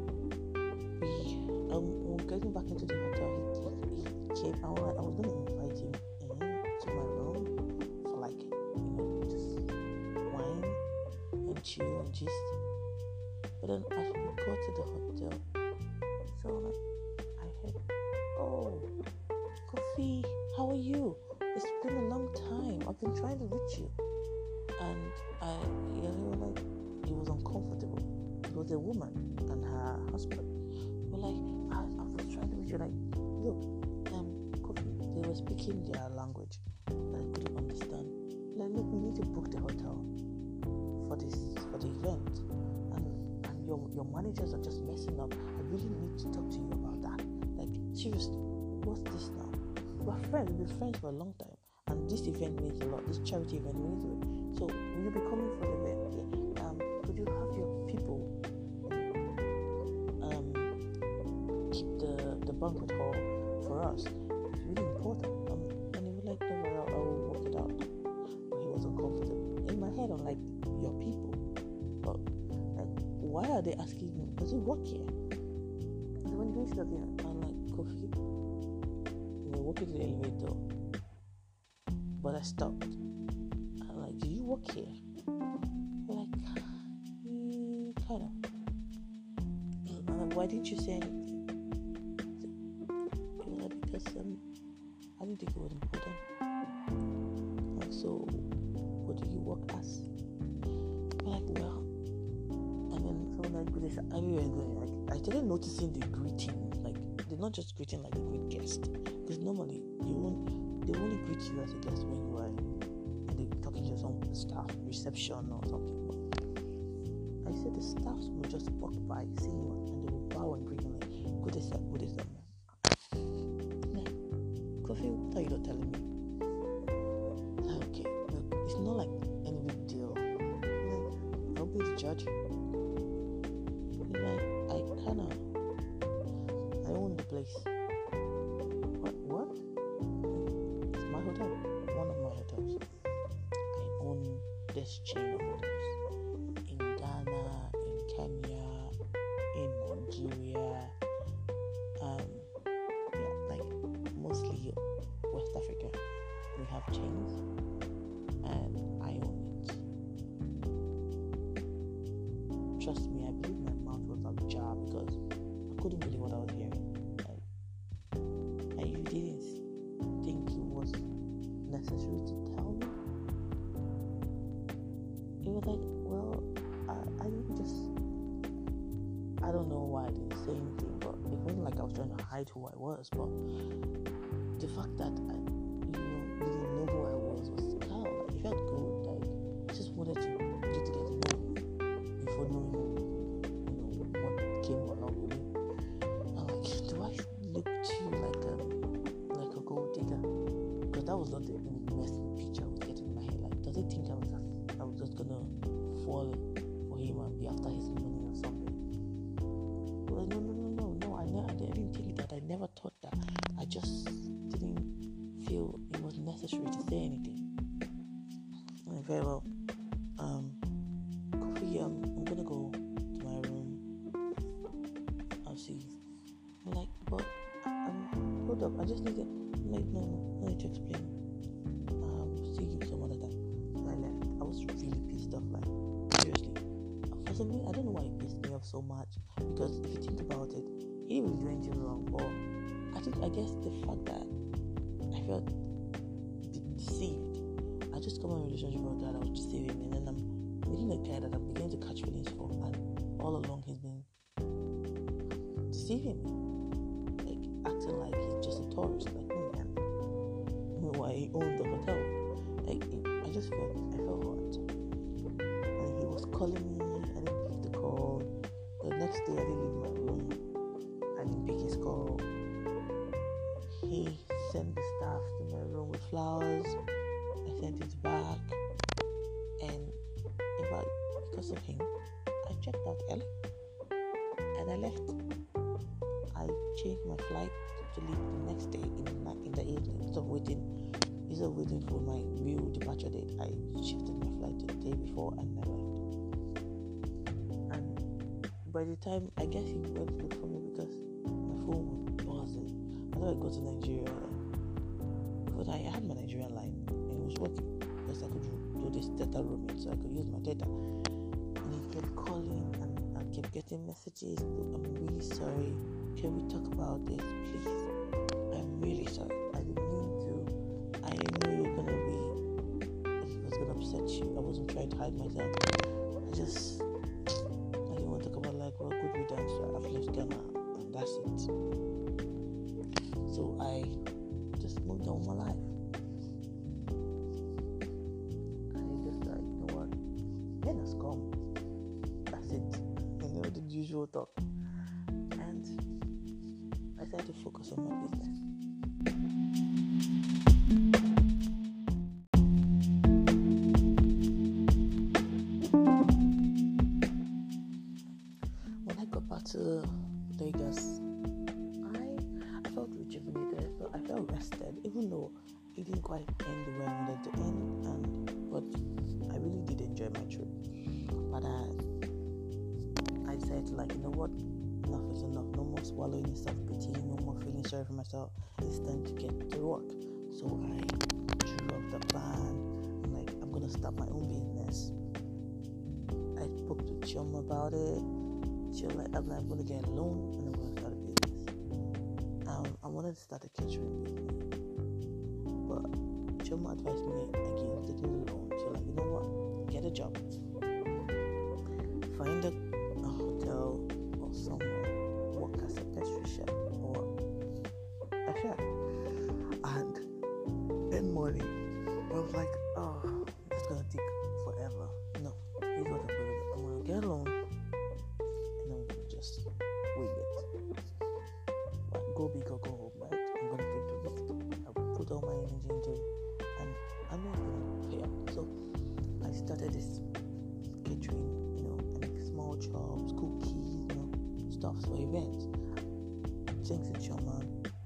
we were getting back into the hotel. He came. I was gonna invite him to my room for, like, just wine and chill and gist. But then as we got to the hotel, so like, I heard, "Oh, Kofi, how are you? It's been a long time. I've been trying to reach you." And he was like, he was uncomfortable. It was a woman and her husband. But like, I was trying to reach you. Like, look, Kofi, they were speaking their language that I couldn't understand. Like, look, we need to book the hotel for the event, and your managers are just messing up. I really need to talk to you about that. Like, seriously, what's this now? We're friends. We've been friends for a long time, and this event means a lot. This charity event means a lot. So will you be coming for the event? Yeah. Could you have your people keep the banquet hall for us? It's really important. And he was like, "Don't worry, I will work it out." But he was uncomfortable. In my head, I'm like, "Your people, but like, why are they asking me? Does it work here?" So when he finished the dinner, I'm like, "Kofi, we were walking to the elevator, but I stopped. I'm like, do you work here?" We're like, kind of. I'm like, why didn't you say anything? He was like, because I didn't think it was important. Like, so what do you work as? We're like, well, and then someone like, this everywhere going. Like, I started noticing the greeting. Like, they're not just greeting like a great guest, because normally they only greet you as a guest when you are talking to some staff, reception or something. But I said the staffs will just walk by, see you, and they will bow and greet you like, "Good is that, good is that, man." Like, Kofi, what are you not telling me? Like, okay, look, it's not like any big deal. Like, I'll be the judge. Like, I own the place. What? It's my hotel. One of my hotels. I own this chain of hotels in Ghana, in Kenya, in Nigeria, like mostly West Africa. We have chains, and I own it. Trust me, I believe my mouth was ajar because I couldn't believe what I was hearing. And you didn't think it was necessary to tell me? It was like, well, I don't know why I didn't say anything, but it wasn't like I was trying to hide who I was, but the fact that I didn't know who I was kind of like, it felt good. Like, I just wanted to get to know me before knowing what came along with me. I'm like, do I look to you like a gold digger? Because that was not the best picture I was getting in my head. Like, does he think I was just gonna fall for him and be after his money or something? Well, no. I didn't think that. I never thought that. I just didn't feel it was necessary to say anything. Very well. Kofi, I'm gonna go to my room. I'll see you. I'm like, but hold up. I just need to. I'm like, no need to explain. See you some other time. So I left. I was really pissed off, like, seriously. For some reason, I don't know why it pissed me off so much, because if you think about it, he didn't really do anything wrong, but I guess the fact that I felt deceived. I just come in a relationship with a guy that was deceiving me, and then I'm meeting a guy that I'm beginning to catch feelings for, and all along he's been deceiving me, like acting like he's just a tourist, like me, and why he owned the hotel. Like I felt hurt, and he was calling me. I didn't pick the call. The next day I didn't leave my room. I didn't pick his call. He sent the staff to my room with flowers. I sent it back, and in fact, because of him, I checked out early and I left. I changed my flight to leave the next day in the evening. Instead of waiting for my real departure date, I shifted my flight to the day before and I left. And by the time, I guess he went to look for me because my phone was buzzing. I thought I'd go to Nigeria, but I had my Nigerian line and it was working because I could do this data roaming, so I could use my data. And he kept calling and I kept getting messages. I'm really sorry. Can we talk about this, please? I'm really sorry. I didn't mean to. I knew it was gonna upset you. I wasn't trying to hide myself. I didn't want to talk about, like, well, good riddance. So I've left Ghana and that's it. So I just moved on with my life. And it's just like, you know what? Then has come. That's it. You know, the usual talk. And I started to focus on my business. When I got back to Lagos, I felt rejuvenated. I felt rested, even though it didn't quite end the way I wanted to end. But I really did enjoy my trip. But I decided to, like, you know what? Enough is enough. No more swallowing in self-pity. No more feeling sorry for myself. It's time to get to work. So I drew up the plan. I'm gonna start my own business. I spoke to Chioma about it. She was like, I'm gonna get a loan and I'm gonna start a business. I wanted to start a catering business, but Chioma advised me against taking the loan. She was like, you know what? Get a job. Find a hotel or somewhere, work as a pastry chef or a chef, and earn money. I was like, oh, it's gonna take forever. No, here's what I'm gonna get a loan and I'm gonna just wing it. Go big or go home, right? I'm gonna take the risk. I will put all my energy into it, and I know it's gonna pay off. So I started this catering, and small chops, cookies, stuff for events. Thanks to Chioma,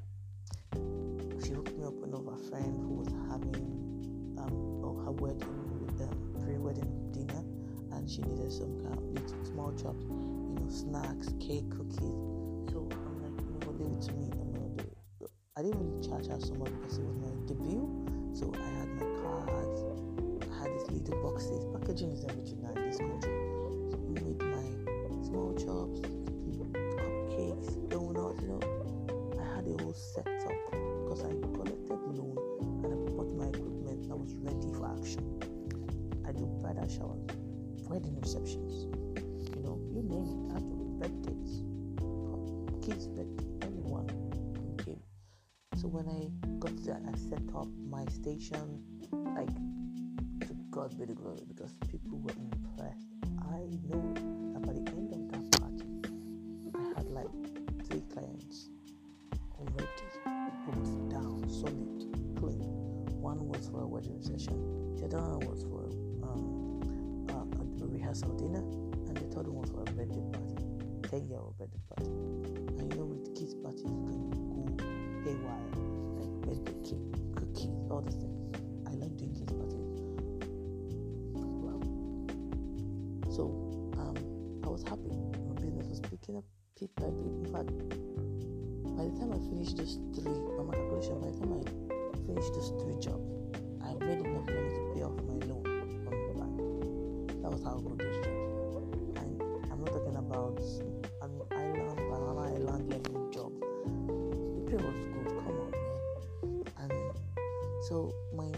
she hooked me up with another friend who was having her wedding, pre-wedding dinner, and she needed some kind of little small chops, snacks, cake, cookies. So I'm like, leave it to me. I'm gonna do it. I didn't really charge her so much because it was my debut. So I had my cards, I had these little boxes. Packaging is everything now in this country. So we made my small chops, cupcakes, donuts. I had a whole setup because I collected loan and I bought my equipment. I was ready for action. I do bridal showers, wedding receptions, you name it. Actually, birthdays, kids' birthday, anyone came. So when I got there, I set up my station, to God be the glory, because people were impressed. I know that by the end of that party, I had 3 clients already booked down, solid, clean. One was for a wedding reception, the other one was for a rehearsal dinner, and the third one was for a birthday party, 10-year-old birthday party. And with kids' parties, you can go haywire, like birthday cake, cookies, all the things. I like doing kids' parties. Well, so I was happy. My business was picking up bit by bit. In fact, by the time I finished those 3, by my calculation, by the time I finished those 3 jobs, I I made enough money to pay off my loan from the bank. That was how good those jobs were. And I'm not talking about an island, banana island level job. The pay was good. Come on, man. And so my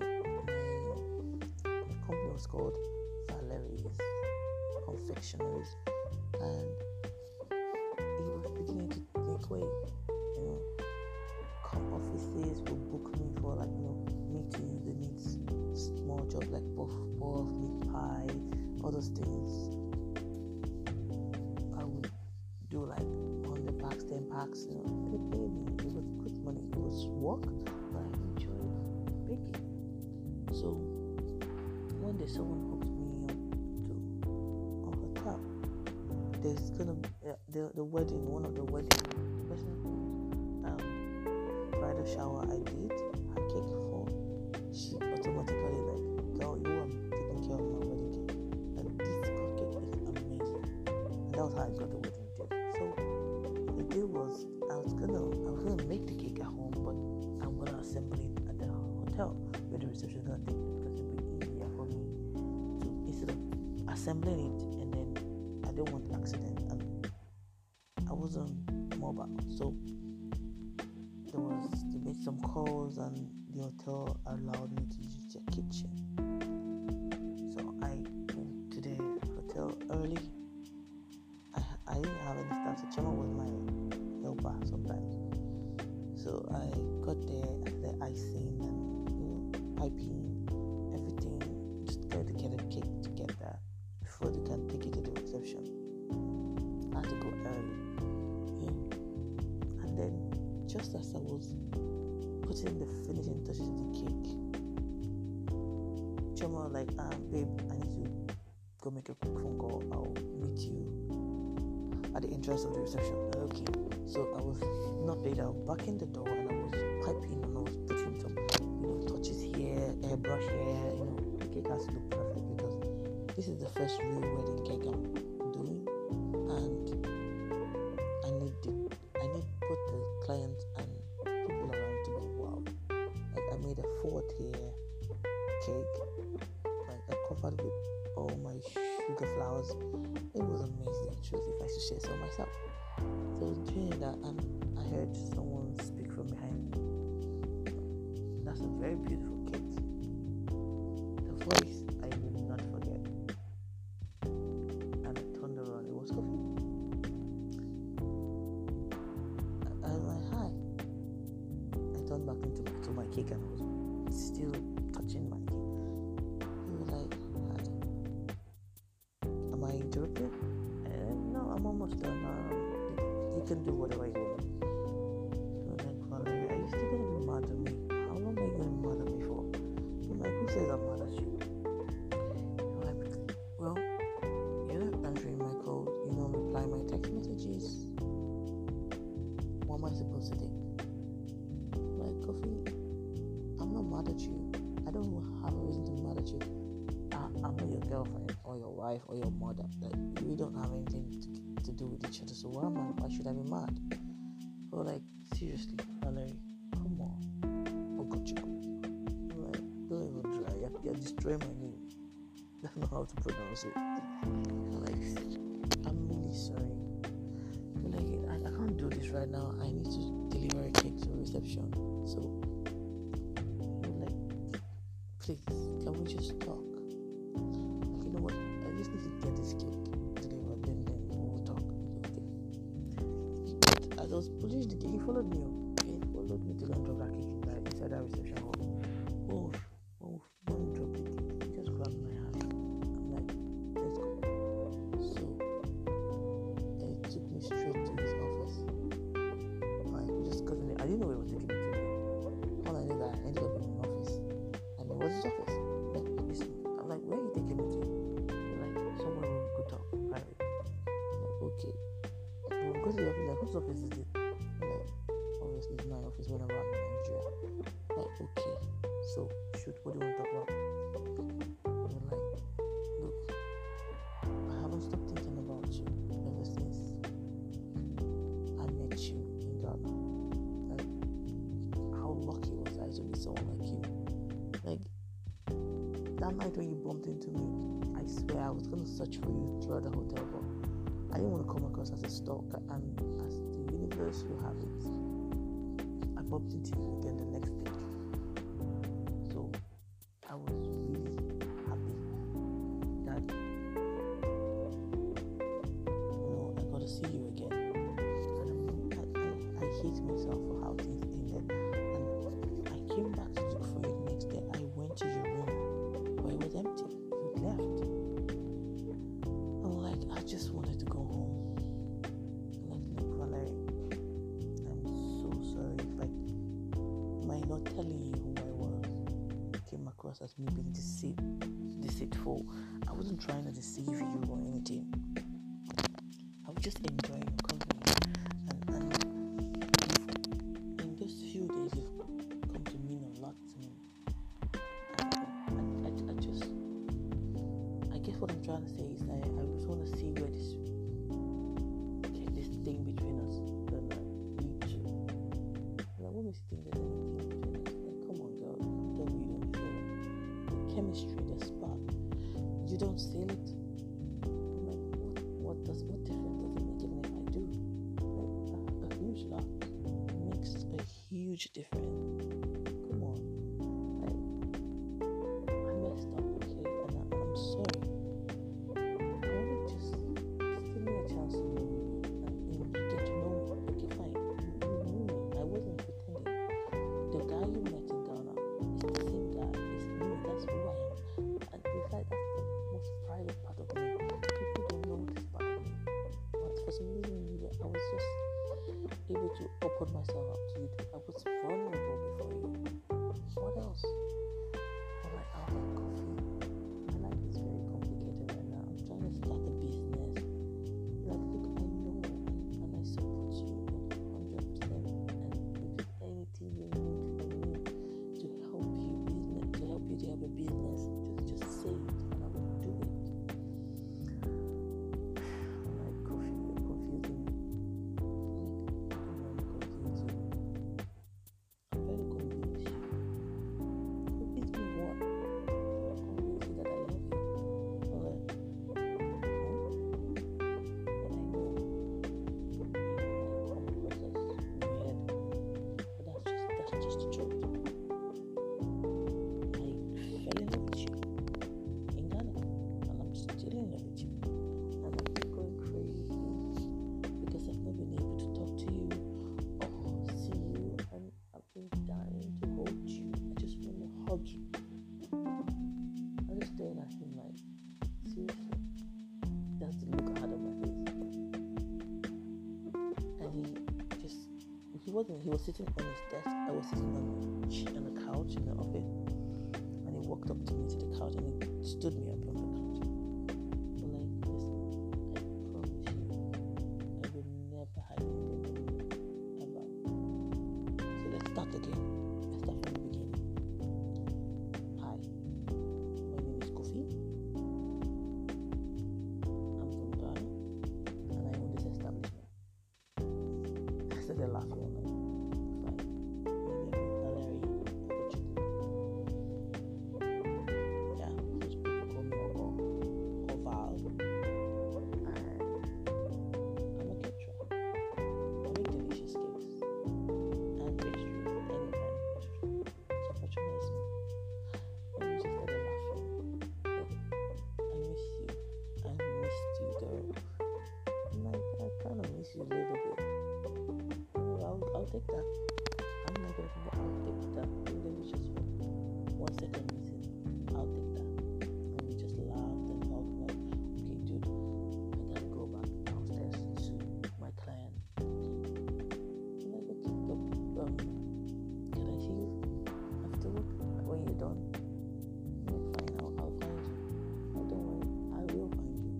company was called Valerie's Confectionaries, and it was beginning to make way. You know, come offices will book me for like meetings. They need small jobs like puff, meat pie, all those things. I would do like 100 packs, 10 packs. They paid me. It was good money. It was work, but I enjoyed baking. So one day someone hooked me up to a hotel. There's gonna be the wedding, one of the wedding, the person bridal shower I did, her cake for, she automatically like, girl, you are taking care of my wedding cake. Like, this cake is amazing. And that was how I got the wedding cake. So the deal was I was gonna make the cake at home, but I'm gonna assemble it at the hotel where the reception is gonna take it, because it'll be easier for me to, instead of assembling it and then I don't want accident, and I wasn't mobile. So they made some calls and the hotel allowed me to use their kitchen. So I went to the hotel early. I didn't have any staff, so Chema was my helper sometimes. So I got there, I started icing and piping, everything, just got to get the cake together before they can take it to the reception. I had to go early. And then just as I was putting the finishing touches to the cake, Chema was like, babe, I need to go make a quick phone call. I'll meet you at the entrance of the reception. Okay. So I was not late. I was back in the door and I was piping and I was putting some, touches here, airbrush here. The cake has to look perfect because this is the first real wedding cake I'm doing, and I need both the client and people around to go wow. Like, I made a 4-tier cake, like I covered with all my sugar flowers. It was amazing. Truly, if I should share some myself. So I was doing that and I heard someone speak from behind me. That's a very beautiful cake. The voice I will not forget. And I turned around. It was Kofi. I was like, hi. I turned back into my cake and I was still touching my cake. He was like, hi. Am I interrupting? No, I'm almost done. You can do whatever you want. So I'm like, Valerie, are you still going to be mad at me? How long are you going to be mad at me for? I'm like, who says I'm mad at you? I'm like, well, you're not answering my calls. You don't reply my text messages. What am I supposed to do? I'm like, Kofi, I'm not mad at you. I don't have a reason to be mad at you. I'm not your girlfriend or your wife or your mother. Like, we don't have anything to do with each other. So why should I be mad? Or like, seriously, Valerie, come on. Oh, gotcha. Like, don't even try. You're destroying my name. I don't know how to pronounce it. Like, I'm really sorry. Like, I can't do this right now. I need to deliver a cake to a reception. So, like, please, can we just talk? Like, you know what? I just need to get this cake delivered, then we'll talk. Okay. But as I was pushing the cake, he followed me up. He followed me to go and drop that cake inside that reception hall. Oh, go and drop the cake. He just grabbed my hand. I'm like, let's go. So, he took me straight to his office. Like, just because I didn't know where he was taking me to. All I knew that I ended up in an office. And it was his office. I'm like, where are you taking me to? They're like, somewhere we could talk private. I'm like, okay. We'll go to the office. Like, whose office is it? I'm like, obviously it's my office whenever I'm in Nigeria. Like, okay. So, shoot, what do you want to talk about? And they're like, look, I haven't stopped thinking about you ever since I met you in Ghana. Like, how lucky was I to meet someone like you? Like, night when you bumped into me, I swear I was going to search for you throughout the hotel, but I didn't want to come across as a stalker, and as the universe will have it, I bumped into you again the next day. So I was really happy that I got to see you again. And I hate myself for how things ended. And I came back to look for you the next day. I went to your room, but it was empty. You left. I'm like, I just wanted to go home. I'm like, look, Valerie, I'm so sorry if by not telling you who I was, came across as me being deceitful. I wasn't trying to deceive you or anything. I was just enjoying your company. And in those few days, you've come to mean a lot to me. I guess what I'm trying to say is that I just want to see where this thing between us lead to. And I want me to think there's anything between us. Like, come on, girl, tell me you don't feel it. The chemistry, the spark, you don't feel it. I'm like, what difference does it make even if I do? Like, a huge lot. It makes a huge difference. Come on. Like, I messed up, okay? And I'm sorry. I want to just give me a chance to know you and get to know me. Okay, fine. You knew me. I wasn't pretending. The guy you met in Ghana is the same guy. It's me. That's who I am. And in fact, that's the most private part of me. People don't know this part of me. But for some reason, I was just able to open myself up to you. I was vulnerable before you. What else? I'm like, I'll have coffee. My life is very complicated right now. I'm trying to start a business. Like, look, I know and I support you 100%. And if anything you need from me to help you to have a business, just say it and I will do it. I'm like, coffee, you're confusing me. Like, I don't want to confuse you. I'm trying to convince you. Convince me what? Convince you that I love you. Alright? But I know you might come across as weird. But that's just the truth. I fell in love with you in Ghana, and I'm still in love with you. And I'm still going crazy because I've not been able to talk to you or see you, and I've been dying to hold you. I just want to hug you. I'm just staring at him like, seriously, that's the look I had on my face. And he was sitting on his desk. I was sitting on the couch in the office, and he walked up to me to the couch and he stood me up on the couch. But like, listen, I promise you, I will never hide anything from you, ever. So let's start again. Let's start from the beginning. Hi, my name is Kofi. I'm from Ghana, and I own this establishment. I started laughing. I'm like, fine. My name is Valerie Okochukwu. Yeah, most people call me Ogo or Val. And I'm a caterer. I make delicious cakes and pastries, any kind of pastry. So patronize me. And we just started laughing. Like, I miss you. I missed you, girl. I'm like, I kind of miss you a little bit. I'll take that. I'm not going to, I'll take that. And then we just 1 second missing. I'll take that. And we just laughed and talked like, okay, dude, I gotta go back downstairs to my client. And I go to can I see you after work when you're done? I'm like, fine, I'll find you. Oh, don't worry, I will find you.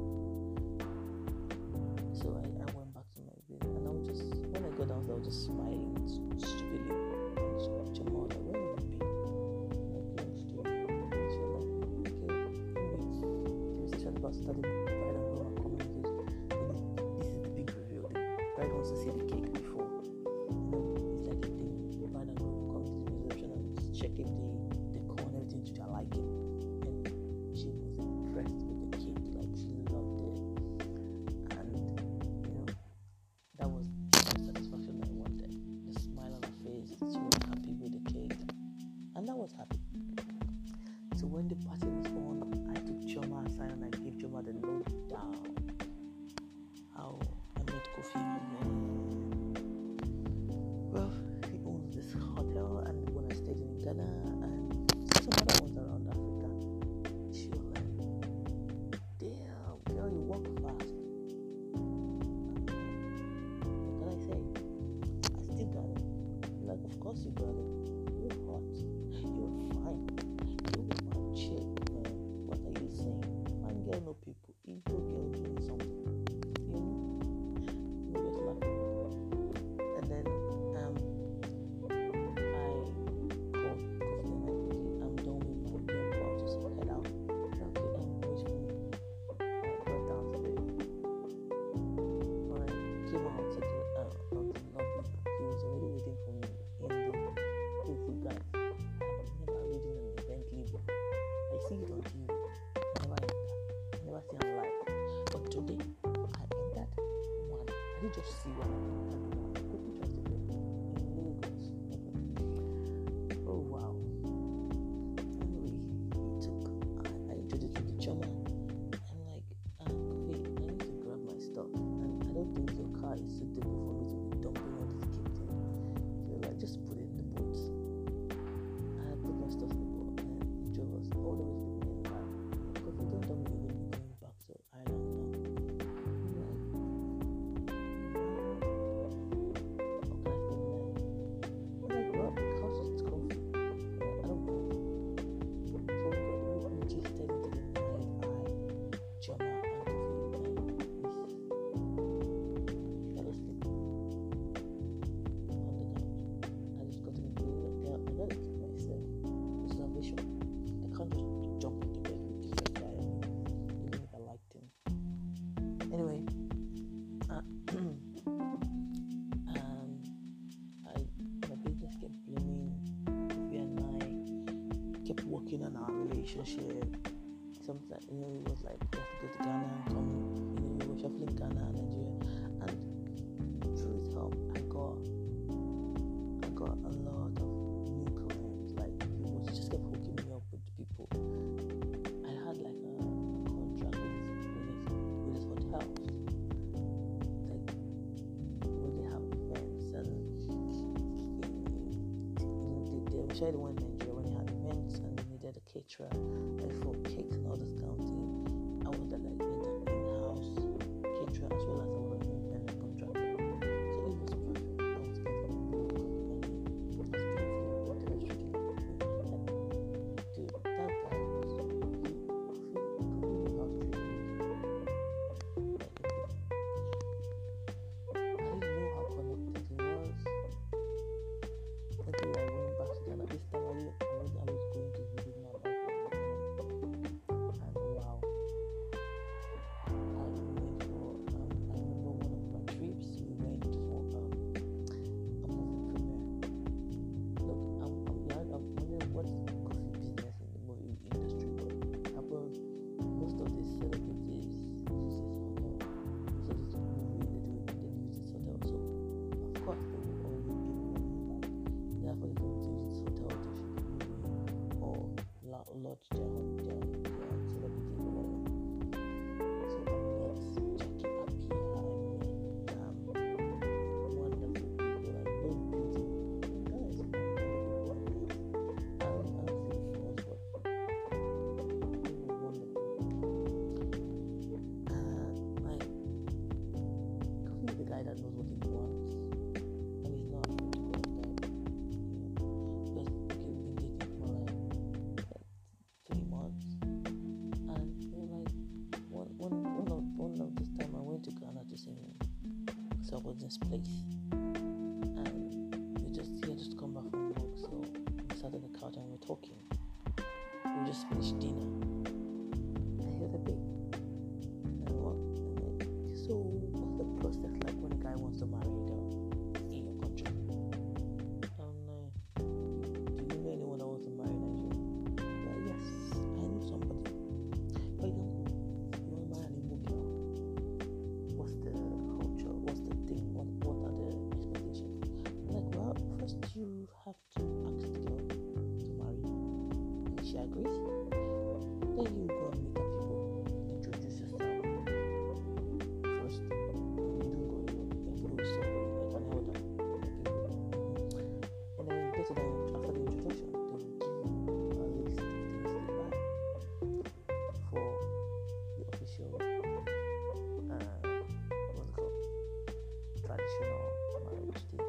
So I went back to my bed, and when I go downstairs, I was just smiling stupidly. Jamal, where would you be? Like, lunch to you. And she was like, okay, wait. The reception about started. Bride and groom are coming because this is the big reveal. The bride wants to see the cake before. It's like a thing. The bride and groom come to the reception and check if the decor and everything to their liking. And came out of the lobby, he was already waiting for me in the place. You guys, I've never ridden an event before. I see it on TV. I never enter. I never see it live. But today, I entered one. I didn't just see one. I entered one. Couldn't trust it in Lagos. Oh wow. Anyway, I introduced him to Choma. I'm like, Kofi, I need to grab my stuff. And I don't think your car is suitable for me to be dumping all this gift in. So like, just put it in the boot. I put my stuff in the boot and he drove us all the way to the main line. Kofi, don't tell me you're going to be going back to Ireland now. I'm like, how can I feel like? I'm like, well, the house is comfy. I don't know. So we just stepped into the night. Choma and Kofi and we fell asleep on the couch. I just got to the bed. I gotta keep myself observation. I can't just jump into bed with different guy. Even if I liked him. Anyway, my business kept blooming. Kofi and I kept working on our relationship. Sometimes, it was like we have to go to Ghana and come, we were shuffling Ghana and Nigeria, and through his help, I got a lot of new clients. Like, people just kept hooking me up with people. I had like a contract with his hotels. Like, when they have events, and they were sharing one in Nigeria when they had events, and they needed a caterer. For cakes and all this kind of thing, I was the in-house caterer as well as I was an independent contractor. So it was perfect. I was getting really good money. I was paying for the restaurant. Dude, that guy was completely how to treat me. I didn't know how connected he was. Until I went back to Ghana this time. I was going to visit my life. Lodge their celebrities or whatever. So I met Jackie Appiah, I met wonderful people, like those beautiful guys, wonderful people I met. I don't honestly was what they were wonderful. Like, Kofi is the guy that knows what he wants, and he's not afraid to go after it. Because okay, we've been dating for like 3 months, and one of this time I went to Ghana to see him. So I was in this place, and he had just come back from work, so we sat on the couch and we were talking. We just finished dinner, and he was a big. So what's the process like when a guy wants to marry a girl in your country? I'm like, do you know anyone that wants to marry Nigeria? Like, yes, I know somebody. For example, you want to marry an Igbo girl. What's the culture? What's the thing? What are the expectations? I'm like, well, first you have to ask the girl to marry you. If she agrees, then you go and meet her people, introduce yourself. First, you don't go alone. You have to go with somebody like an elder. And then when you get to them after the introduction, they will give you a list of things to buy for the official, what's it called, traditional marriage thing.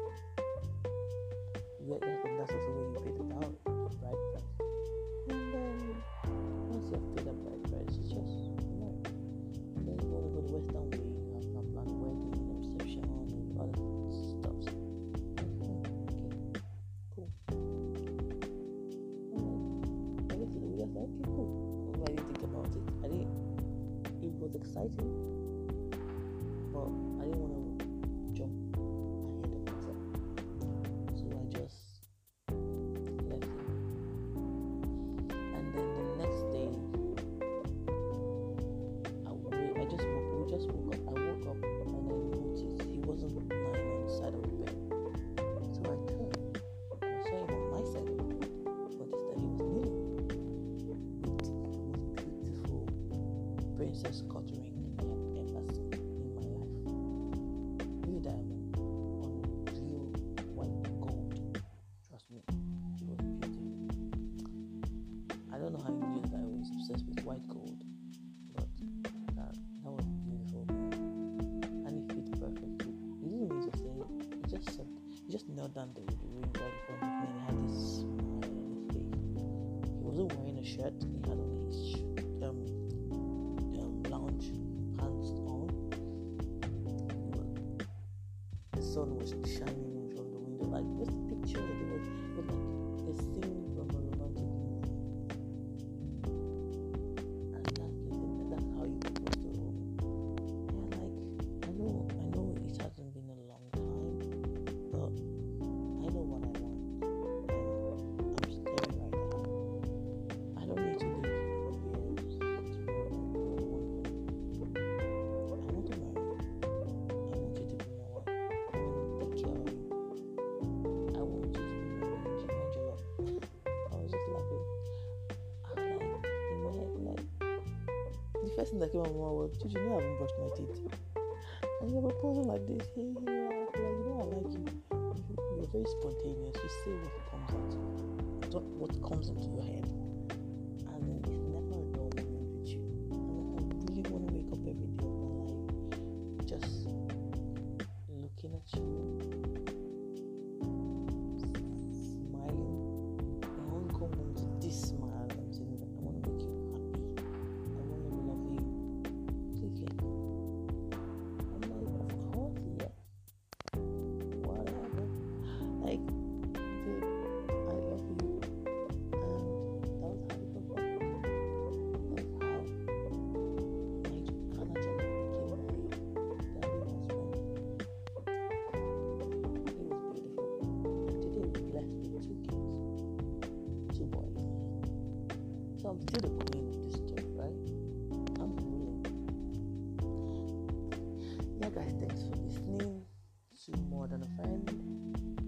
That's also where you pay the dowry, bride price. And then once you have paid the bride price, it's just married. And then you want to go the Western way. You have now planned a wedding, a reception, and other stuff. Okay, cool. And I guess we just like, okay, cool. I didn't think about it. It was exciting, but I didn't want to nicest cut ring I have ever seen in my life. Real diamond on real white gold. Trust me, it was beautiful. I don't know how you knew that I was obsessed with white gold, but that was beautiful, and it fit perfectly. He didn't even use a thing. He just knelt down there with the ring right in front of me and had this smile on his face. He wasn't wearing a shirt. He had on his lounge pants on. The sun was shining in from the window. Like this picture, it was like a scene from a romantic movie. And that's how you propose to a woman. Yeah, like I know it hasn't been a long time, but I know what I want, and I'm staring right now. I don't need to live for years to marry a woman. I want to marry you. I want you to be my wife. I want to take care of you. I want you to be my Angela. I was just laughing. I was like, in my head, like, the first thing that came out of my mouth was, "Dude, you know I haven't brushed my teeth." And you're proposing like this. Hey, like, you know I like you. You're very spontaneous. You say what comes out, not what comes into your head. And then it's never a dull moment with you. And I really want to wake up every day of my life just looking at you, smiling. I want to come home to this smile and saying that I want to make you happy. I want to love you. Completely. I'm like, of course, yes. Whatever. Like, dude, I love you. And that was how we got back. That's how my Canada became my daddy was from. It was beautiful. And today we're blessed with 2 kids. 2 boys. So I'm still the queen of this story, right? I'm ruling. Yeah, guys, thanks for listening to More Than a Friend.